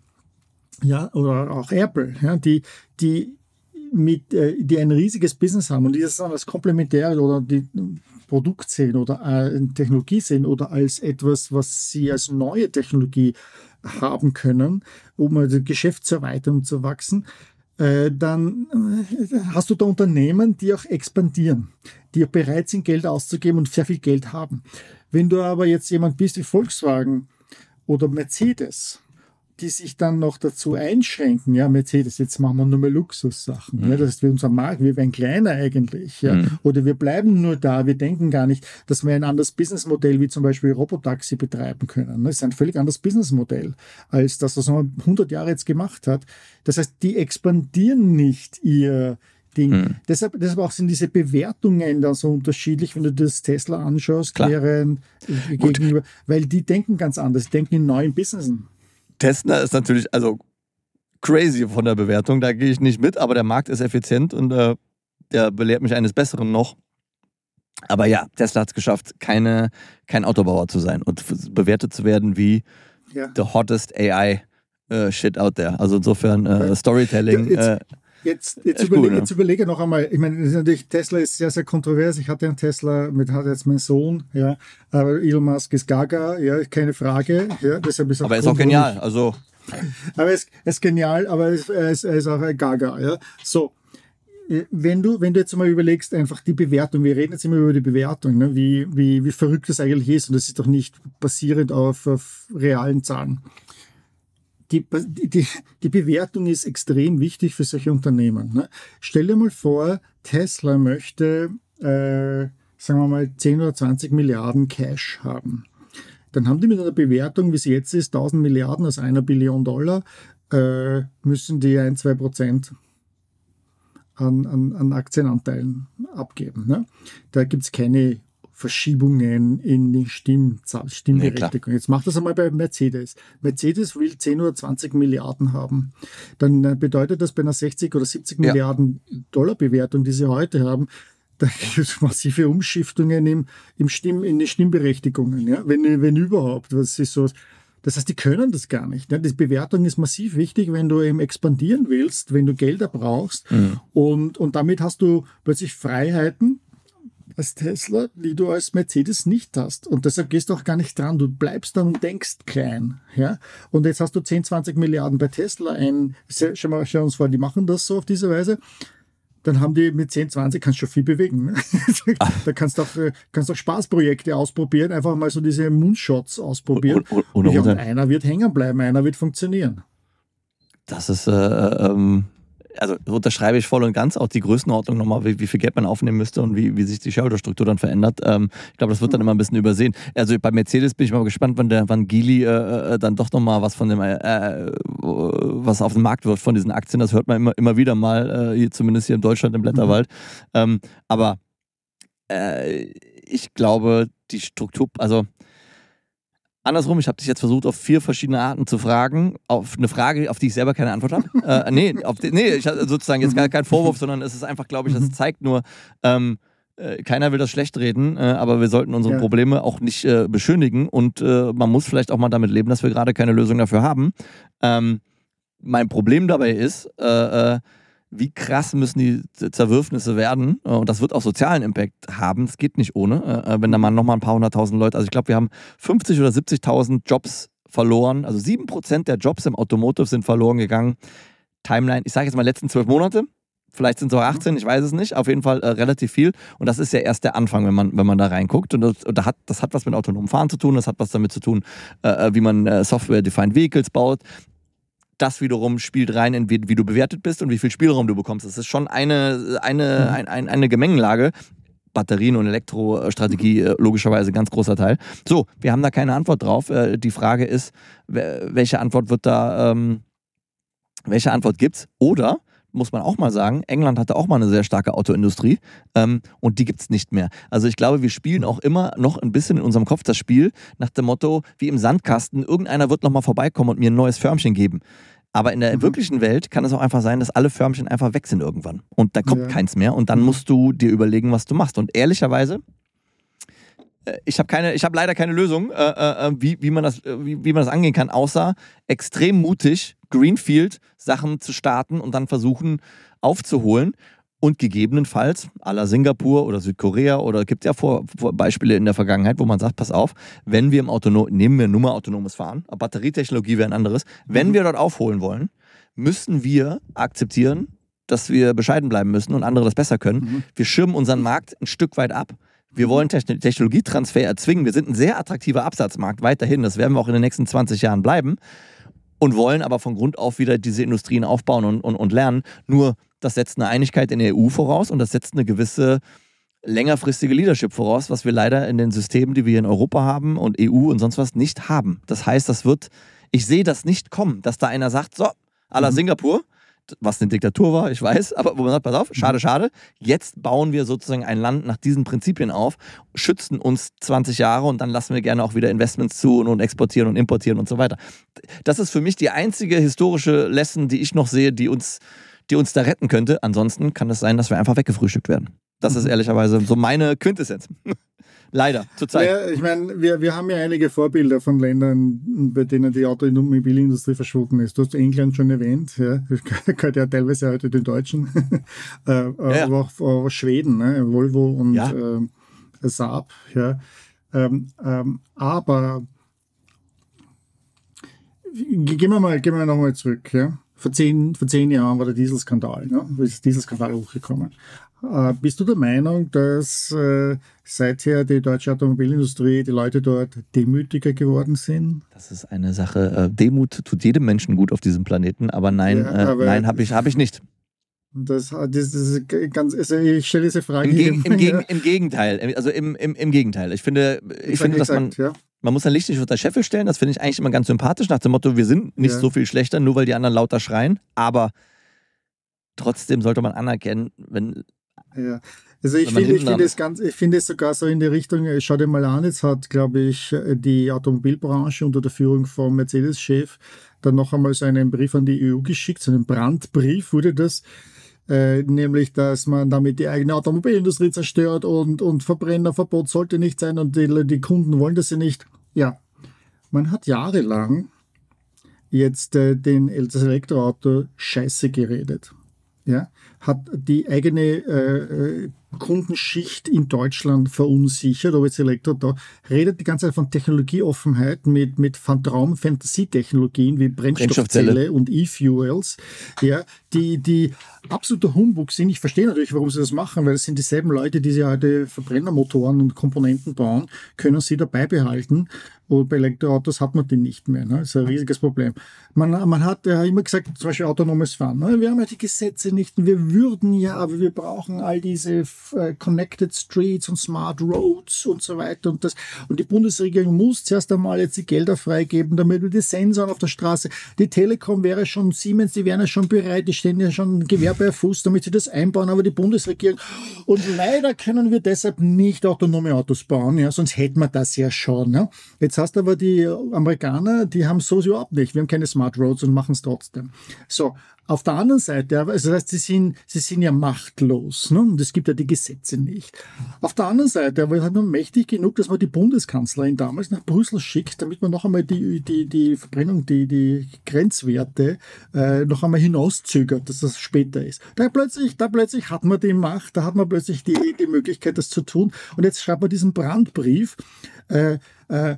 A: ja, oder auch Apple, ja, die, die mit, äh, die ein riesiges Business haben und die das dann als komplementär oder die Produkt sehen oder äh, Technologie sehen oder als etwas, was sie als neue Technologie haben können, um das Geschäft zu erweitern und zu wachsen, äh, dann äh, hast du da Unternehmen, die auch expandieren, die auch bereit sind, Geld auszugeben und sehr viel Geld haben. Wenn du aber jetzt jemand bist wie Volkswagen oder Mercedes, die sich dann noch dazu einschränken, ja, Mercedes, jetzt machen wir nur mehr Luxussachen. Mhm. Ja, das ist unser Markt, wir werden kleiner eigentlich. Ja. Mhm. Oder wir bleiben nur da, wir denken gar nicht, dass wir ein anderes Businessmodell wie zum Beispiel Robotaxi betreiben können. Das ist ein völlig anderes Businessmodell, als das, was man hundert Jahre jetzt gemacht hat. Das heißt, die expandieren nicht ihr Ding. Mhm. Deshalb, deshalb auch sind diese Bewertungen dann so unterschiedlich, wenn du das Tesla anschaust, während gegenüber, weil die denken ganz anders, die denken in neuen Businessen.
B: Tesla ist natürlich also crazy von der Bewertung, da gehe ich nicht mit, aber der Markt ist effizient und äh, der belehrt mich eines Besseren noch. Aber ja, Tesla hat es geschafft, keine, kein Autobauer zu sein und bewertet zu werden wie ja. the hottest A I äh, shit out there. Also insofern äh, Storytelling.
A: Ja, jetzt, jetzt, jetzt, überlege, gut, jetzt überlege noch einmal, ich meine, natürlich, Tesla ist sehr, sehr kontrovers. Ich hatte einen Tesla, mit hat jetzt mein Sohn, ja, aber Elon Musk ist gaga, ja, keine Frage. Ja, deshalb ist auch
B: aber er ist auch genial, also.
A: Aber er ist, er ist genial, aber er ist, er ist, er ist auch ein gaga, ja. So, wenn du, wenn du jetzt mal überlegst, einfach die Bewertung, wir reden jetzt immer über die Bewertung, ne, wie, wie, wie verrückt das eigentlich ist und das ist doch nicht basierend auf, auf realen Zahlen. Die, die, die Bewertung ist extrem wichtig für solche Unternehmen. Ne? Stell dir mal vor, Tesla möchte, äh, sagen wir mal, zehn oder zwanzig Milliarden Cash haben. Dann haben die mit einer Bewertung, wie sie jetzt ist, tausend Milliarden, also einer Billion Dollar, äh, müssen die ein, zwei Prozent an, an, an Aktienanteilen abgeben. Ne? Da gibt es keine Verschiebungen in die Stimm, Stimmberechtigung. Nee, jetzt macht das einmal bei Mercedes. Mercedes will zehn oder zwanzig Milliarden haben. Dann bedeutet das bei einer sechzig oder siebzig ja. Milliarden Dollar Bewertung, die sie heute haben, da gibt es massive Umschichtungen im, im Stimm, in die Stimmberechtigungen. Ja? Wenn, wenn überhaupt. Was ist so, Das heißt, die können das gar nicht. Ne? Die Bewertung ist massiv wichtig, wenn du eben expandieren willst, wenn du Gelder brauchst. Mhm. Und, und damit hast du plötzlich Freiheiten als Tesla, die du als Mercedes nicht hast. Und deshalb gehst du auch gar nicht dran. Du bleibst dann und denkst klein. Ja? Und jetzt hast du zehn, zwanzig Milliarden bei Tesla. Ein, schau mal, schau uns vor, die machen das so auf diese Weise. Dann haben die mit zehn, zwanzig kannst du schon viel bewegen. Ne? Da kannst du auch, kannst auch Spaßprojekte ausprobieren, einfach mal so diese Moonshots ausprobieren. Und, und, und, und einer wird hängen bleiben, einer wird funktionieren.
B: Das ist, äh, ähm, also unterschreibe ich voll und ganz auch die Größenordnung nochmal, wie, wie viel Geld man aufnehmen müsste und wie, wie sich die Shareholder-Struktur dann verändert. Ähm, ich glaube, das wird dann immer ein bisschen übersehen. Also bei Mercedes bin ich mal gespannt, wann der wann Geely äh, dann doch nochmal was von dem, äh, was auf den Markt wirft von diesen Aktien. Das hört man immer, immer wieder mal, äh, hier, zumindest hier in Deutschland im Blätterwald. Mhm. Ähm, aber äh, ich glaube, die Struktur, also andersrum, ich habe dich jetzt versucht, auf vier verschiedene Arten zu fragen, auf eine Frage, auf die ich selber keine Antwort habe. äh, nee, auf die, nee, ich hatte sozusagen jetzt gar keinen Vorwurf, sondern es ist einfach, glaube ich, das zeigt nur, ähm, äh, keiner will das schlecht reden, äh, aber wir sollten unsere ja. Probleme auch nicht äh, beschönigen und äh, man muss vielleicht auch mal damit leben, dass wir gerade keine Lösung dafür haben. Ähm, mein Problem dabei ist, äh, äh, wie krass müssen die Zerwürfnisse werden, und das wird auch sozialen Impact haben, es geht nicht ohne, wenn da mal nochmal ein paar hunderttausend Leute, also ich glaube, wir haben fünfzig oder siebzigtausend Jobs verloren, also sieben Prozent der Jobs im Automotive sind verloren gegangen, Timeline, ich sage jetzt mal letzten zwölf Monate, vielleicht sind es auch achtzehn, ich weiß es nicht, auf jeden Fall äh, relativ viel und das ist ja erst der Anfang, wenn man, wenn man da reinguckt und, das, und da hat, das hat was mit autonomem Fahren zu tun, das hat was damit zu tun, äh, wie man äh, Software-Defined Vehicles baut. Das wiederum spielt rein, in wie, wie du bewertet bist und wie viel Spielraum du bekommst. Das ist schon eine, eine, mhm. ein, ein, eine Gemengelage. Batterien- und Elektrostrategie äh, logischerweise ganz großer Teil. So, wir haben da keine Antwort drauf. Äh, die Frage ist, welche Antwort wird da, ähm, welche Antwort gibt's? Oder, muss man auch mal sagen, England hatte auch mal eine sehr starke Autoindustrie ähm, und die gibt's nicht mehr. Also ich glaube, wir spielen auch immer noch ein bisschen in unserem Kopf das Spiel nach dem Motto, wie im Sandkasten, irgendeiner wird nochmal vorbeikommen und mir ein neues Förmchen geben. Aber in der mhm. wirklichen Welt kann es auch einfach sein, dass alle Förmchen einfach weg sind irgendwann. Und da kommt ja. keins mehr. Und dann musst du dir überlegen, was du machst. Und ehrlicherweise, äh, ich habe keine, ich habe leider keine Lösung, äh, äh, wie, wie, man das, äh, wie, wie man das angehen kann, außer extrem mutig, Greenfield, Sachen zu starten und dann versuchen aufzuholen. Und gegebenenfalls, à la Singapur oder Südkorea, oder gibt ja vor, vor Beispiele in der Vergangenheit, wo man sagt, pass auf, wenn wir im Autonom, nehmen wir nur mal autonomes Fahren, Batterietechnologie wäre ein anderes, wenn mhm. wir dort aufholen wollen, müssen wir akzeptieren, dass wir bescheiden bleiben müssen und andere das besser können. Mhm. Wir schirmen unseren Markt ein Stück weit ab. Wir wollen Technologietransfer erzwingen. Wir sind ein sehr attraktiver Absatzmarkt weiterhin. Das werden wir auch in den nächsten zwanzig Jahren bleiben. Und wollen aber von Grund auf wieder diese Industrien aufbauen und, und, und lernen. Nur das setzt eine Einigkeit in der E U voraus und das setzt eine gewisse längerfristige Leadership voraus, was wir leider in den Systemen, die wir hier in Europa haben und E U und sonst was nicht haben. Das heißt, das wird, ich sehe das nicht kommen, dass da einer sagt, so, à la mhm. Singapur, was eine Diktatur war, ich weiß, aber wo man sagt, pass auf, schade, schade, jetzt bauen wir sozusagen ein Land nach diesen Prinzipien auf, schützen uns zwanzig Jahre und dann lassen wir gerne auch wieder Investments zu und, und exportieren und importieren und so weiter. Das ist für mich die einzige historische Lesson, die ich noch sehe, die uns die uns da retten könnte. Ansonsten kann es sein, dass wir einfach weggefrühstückt werden. Das ist ehrlicherweise so meine Quintessenz. Leider, zurzeit.
A: Ja, ich meine, wir, wir haben ja einige Vorbilder von Ländern, bei denen die Automobilindustrie verschwunden ist. Du hast England schon erwähnt, ja. Das gehört ja teilweise heute den Deutschen. äh, ja, ja. Aber auch, auch Schweden, ne? Volvo und ja. äh, Saab. Ja. Ähm, ähm, aber gehen wir mal, gehen wir nochmal zurück, ja. Vor zehn, vor zehn Jahren war der Dieselskandal, ja, ist der Dieselskandal hochgekommen. Äh, bist du der Meinung, dass äh, seither die deutsche Automobilindustrie, die Leute dort demütiger geworden sind?
B: Das ist eine Sache, äh, Demut tut jedem Menschen gut auf diesem Planeten, aber nein, ja, äh, nein, habe ich, hab ich nicht.
A: Das, das, das ist ganz, also ich stelle diese Frage.
B: Im, Geg im, Geg im Gegenteil, also im, im, im Gegenteil. Ich finde, ich finde dass man... Ja. Man muss dann Licht nicht unter Scheffel stellen, das finde ich eigentlich immer ganz sympathisch, nach dem Motto, wir sind nicht ja. so viel schlechter, nur weil die anderen lauter schreien, aber trotzdem sollte man anerkennen, wenn...
A: Ja. Also ich finde ich find es ganz, ich finde es sogar so in die Richtung, schau dir mal an, jetzt hat, glaube ich, die Automobilbranche unter der Führung vom Mercedes-Chef dann noch einmal so einen Brief an die E U geschickt, so einen Brandbrief wurde das, Äh, nämlich, dass man damit die eigene Automobilindustrie zerstört und, und Verbrennerverbot sollte nicht sein und die, die Kunden wollen das ja nicht. Ja. man hat jahrelang jetzt äh, den, das Elektroauto scheiße geredet. Ja, hat die eigene äh, Kundenschicht in Deutschland verunsichert, ob jetzt Elektro da, redet die ganze Zeit von Technologieoffenheit mit, mit Traum-Fantasie-Technologien wie Brennstoffzelle und E-Fuels, ja, die, die absoluter Humbug sind. Ich verstehe natürlich, warum sie das machen, weil es sind dieselben Leute, die sie heute Verbrennermotoren und Komponenten bauen, können sie dabei behalten. Und bei Elektroautos hat man die nicht mehr. Ne? Das ist ein riesiges Problem. Man, man hat ja immer gesagt, zum Beispiel autonomes Fahren. Ne? Wir haben ja die Gesetze nicht und wir würden ja, aber wir brauchen all diese äh, Connected Streets und Smart Roads und so weiter. Und, das, und die Bundesregierung muss zuerst einmal jetzt die Gelder freigeben, damit wir die Sensoren auf der Straße, die Telekom wäre schon, Siemens, die wären ja schon bereit, die stehen ja schon Gewerbe auf Fuß, damit sie das einbauen, aber die Bundesregierung. Und leider können wir deshalb nicht autonome Autos bauen, ja, sonst hätten wir das ja schon. Ja. Jetzt hast aber die Amerikaner, die haben so überhaupt nicht. Wir haben keine Smart Roads und machen es trotzdem. So, auf der anderen Seite, also das heißt, sie sind, sie sind ja machtlos, ne? Und es gibt ja die Gesetze nicht. Auf der anderen Seite, aber hat man mächtig genug, dass man die Bundeskanzlerin damals nach Brüssel schickt, damit man noch einmal die, die, die Verbrennung, die, die Grenzwerte äh, noch einmal hinauszögert, dass das später ist. Da plötzlich, da plötzlich hat man die Macht, da hat man plötzlich die, die Möglichkeit, das zu tun. Und jetzt schreibt man diesen Brandbrief, äh, äh,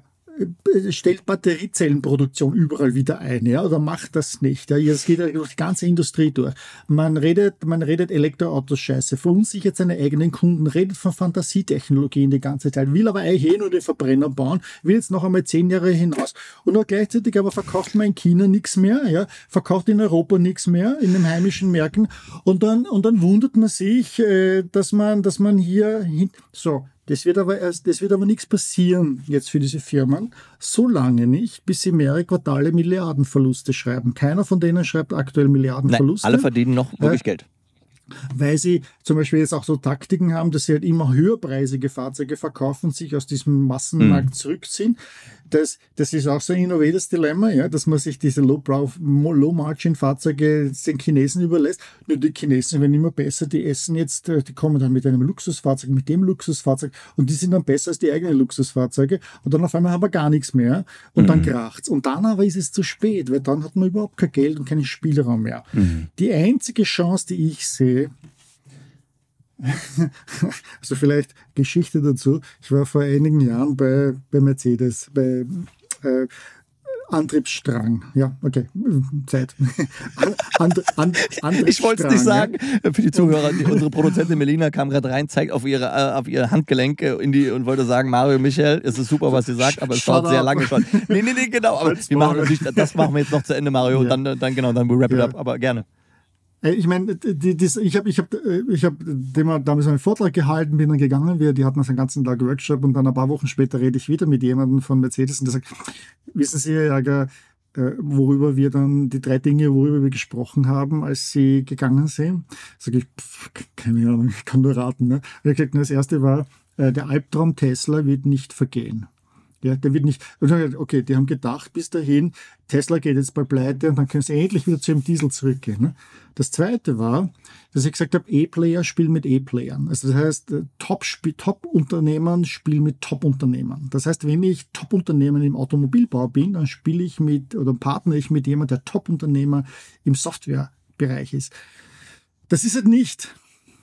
A: stellt Batteriezellenproduktion überall wieder ein, ja, oder macht das nicht. Ja, es geht ja durch die ganze Industrie durch. Man redet, man redet Elektroautos scheiße, verunsichert seine eigenen Kunden, redet von Fantasietechnologien die ganze Zeit, will aber eigentlich eh nur den Verbrenner bauen, will jetzt noch einmal zehn Jahre hinaus. Und auch gleichzeitig aber verkauft man in China nichts mehr, ja, verkauft in Europa nichts mehr, in den heimischen Märkten. Und dann, und dann wundert man sich, äh, dass man, dass man hier hin, so, Das wird aber erst, das wird aber nichts passieren jetzt für diese Firmen, so lange nicht, bis sie mehrere Quartale Milliardenverluste schreiben. Keiner von denen schreibt aktuell Milliardenverluste.
B: Nein, alle verdienen noch wirklich
A: ja,
B: Geld.
A: Weil sie zum Beispiel jetzt auch so Taktiken haben, dass sie halt immer höherpreisige Fahrzeuge verkaufen und sich aus diesem Massenmarkt mhm. zurückziehen. Das, das ist auch so ein innovates Dilemma, ja, dass man sich diese Low-Margin-Fahrzeuge den Chinesen überlässt. Nur die Chinesen werden immer besser, die essen jetzt, die kommen dann mit einem Luxusfahrzeug, mit dem Luxusfahrzeug und die sind dann besser als die eigenen Luxusfahrzeuge und dann auf einmal haben wir gar nichts mehr und mhm. dann kracht's. Und dann aber ist es zu spät, weil dann hat man überhaupt kein Geld und keinen Spielraum mehr. Mhm. Die einzige Chance, die ich sehe, also vielleicht Geschichte dazu. Ich war vor einigen Jahren bei, bei Mercedes, bei äh, Antriebsstrang. Ja, okay, Zeit. And, and,
B: ich wollte es nicht sagen. Ja. Für die Zuhörer, die, unsere Produzentin Melina kam gerade rein, zeigt auf ihre, äh, auf ihr Handgelenk in die, und wollte sagen, Mario, Michael, es ist super, was ihr sagt, aber es dauert sehr lange schon. Nee, nee, nee, genau. Aber wir machen natürlich, das machen wir jetzt noch zu Ende, Mario, ja. und dann, dann genau, dann we wrap it ja. up, aber gerne.
A: Ich meine, die, die, ich habe ich hab, ich hab dem damals einen Vortrag gehalten, bin dann gegangen, wir, die hatten also einen ganzen Tag Workshop und dann ein paar Wochen später rede ich wieder mit jemandem von Mercedes und der sagt, wissen Sie, Herr Jager, worüber wir dann, die drei Dinge, worüber wir gesprochen haben, als Sie gegangen sind? Sag ich, pff, keine Ahnung, ich kann nur raten. Ne? Er hat gesagt, das erste war, der Albtraum Tesla wird nicht vergehen. Ja, der wird nicht, okay, die haben gedacht, bis dahin, Tesla geht jetzt bei Pleite und dann können sie endlich wieder zu ihrem Diesel zurückgehen. Ne? Das zweite war, dass ich gesagt habe, E-Player spielen mit E-Playern. Also das heißt, Top-Unternehmern spielen mit Top-Unternehmern. Das heißt, wenn ich Top-Unternehmer im Automobilbau bin, dann spiele ich mit, oder partner ich mit jemandem, der Top-Unternehmer im Softwarebereich ist. Das ist halt nicht,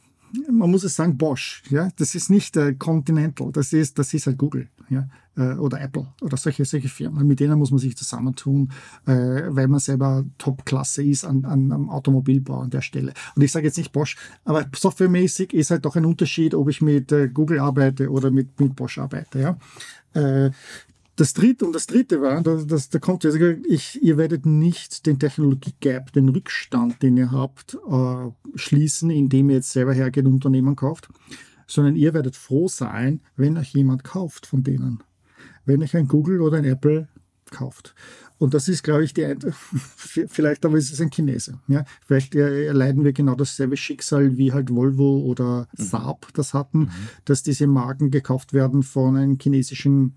A: man muss es sagen, Bosch, ja, das ist nicht äh, Continental, das ist, das ist halt Google, ja, äh, oder Apple oder solche, solche Firmen. Mit denen muss man sich zusammentun, äh, weil man selber Top-Klasse ist an, an, am Automobilbau an der Stelle. Und ich sage jetzt nicht Bosch, aber softwaremäßig ist halt doch ein Unterschied, ob ich mit äh, Google arbeite oder mit, mit Bosch arbeite, ja. Äh, Das dritte, und das dritte war, das, das, da kommt also ich, ihr werdet nicht den Technologie-Gap, den Rückstand, den ihr habt, äh, schließen, indem ihr jetzt selber hergeht und Unternehmen kauft, sondern ihr werdet froh sein, wenn euch jemand kauft von denen. Wenn euch ein Google oder ein Apple kauft. Und das ist, glaube ich, die ein vielleicht aber ist es ein Chinese. Ja? Vielleicht erleiden wir genau dasselbe Schicksal wie halt Volvo oder mhm. Saab das hatten, mhm. dass diese Marken gekauft werden von einem chinesischen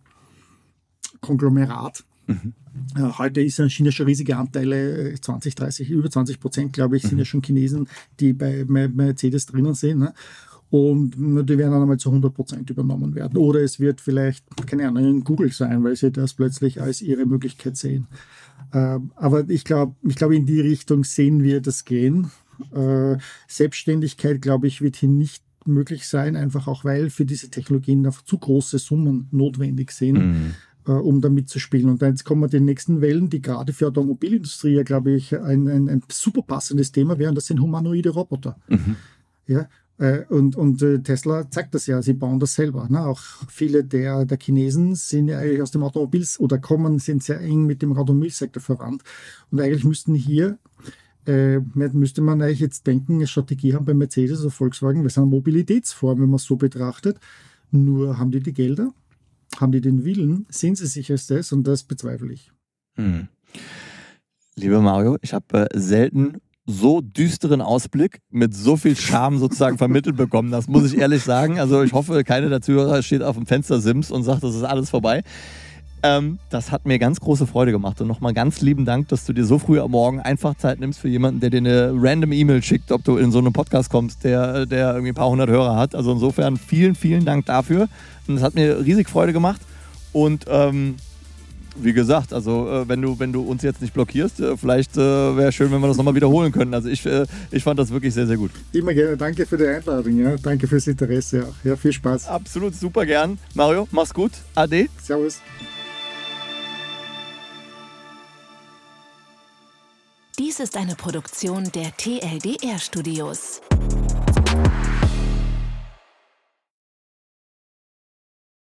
A: Konglomerat. Mhm. Äh, heute ist in China schon riesige Anteile, zwanzig, dreißig, über zwanzig Prozent, glaube ich, sind mhm. ja schon Chinesen, die bei Mercedes drinnen sind. Ne? und die werden dann einmal zu hundert Prozent übernommen werden. Oder es wird vielleicht, keine Ahnung, Google sein, weil sie das plötzlich als ihre Möglichkeit sehen. Aber ich glaube, ich glaube, in die Richtung sehen wir das gehen. Selbstständigkeit, glaube ich, wird hier nicht möglich sein, einfach auch, weil für diese Technologien einfach zu große Summen notwendig sind. Mhm. um damit zu spielen. Und dann jetzt kommen wir den nächsten Wellen, die gerade für die Automobilindustrie ja, glaube ich, ein, ein, ein super passendes Thema wären. Das sind humanoide Roboter. Mhm. Ja, äh, und, und äh, Tesla zeigt das ja, sie bauen das selber. Ne? Auch viele der, der Chinesen sind ja eigentlich aus dem Automobils- oder kommen, sind sehr eng mit dem Automobilsektor verwandt. Und eigentlich müssten hier äh, müsste man eigentlich jetzt denken, eine Strategie haben bei Mercedes oder Volkswagen, wir sind eine Mobilitätsform, wenn man es so betrachtet. Nur haben die die Gelder? Haben die den Willen? Sehen sie sich als das? Und das bezweifle ich.
B: Hm. Lieber Mario, ich habe äh, selten so düsteren Ausblick mit so viel Charme sozusagen vermittelt bekommen. Das muss ich ehrlich sagen. Also ich hoffe, keiner der Zuhörer steht auf dem Fenstersims und sagt, das ist alles vorbei. Ähm, das hat mir ganz große Freude gemacht. Und nochmal ganz lieben Dank, dass du dir so früh am Morgen einfach Zeit nimmst für jemanden, der dir eine random E-Mail schickt, ob du in so einen Podcast kommst, der, der irgendwie ein paar hundert Hörer hat. Also insofern vielen, vielen Dank dafür. Und es hat mir riesig Freude gemacht. Und ähm, wie gesagt, also äh, wenn du, wenn du uns jetzt nicht blockierst, äh, vielleicht äh, wäre schön, wenn wir das nochmal wiederholen können. Also ich, äh, ich fand das wirklich sehr, sehr gut.
A: Immer gerne. Danke für die Einladung. Ja. Danke fürs Interesse auch. Ja, viel Spaß.
B: Absolut, super gern. Mario, mach's gut. Ade.
A: Servus.
C: Dies ist eine Produktion der T L D R Studios.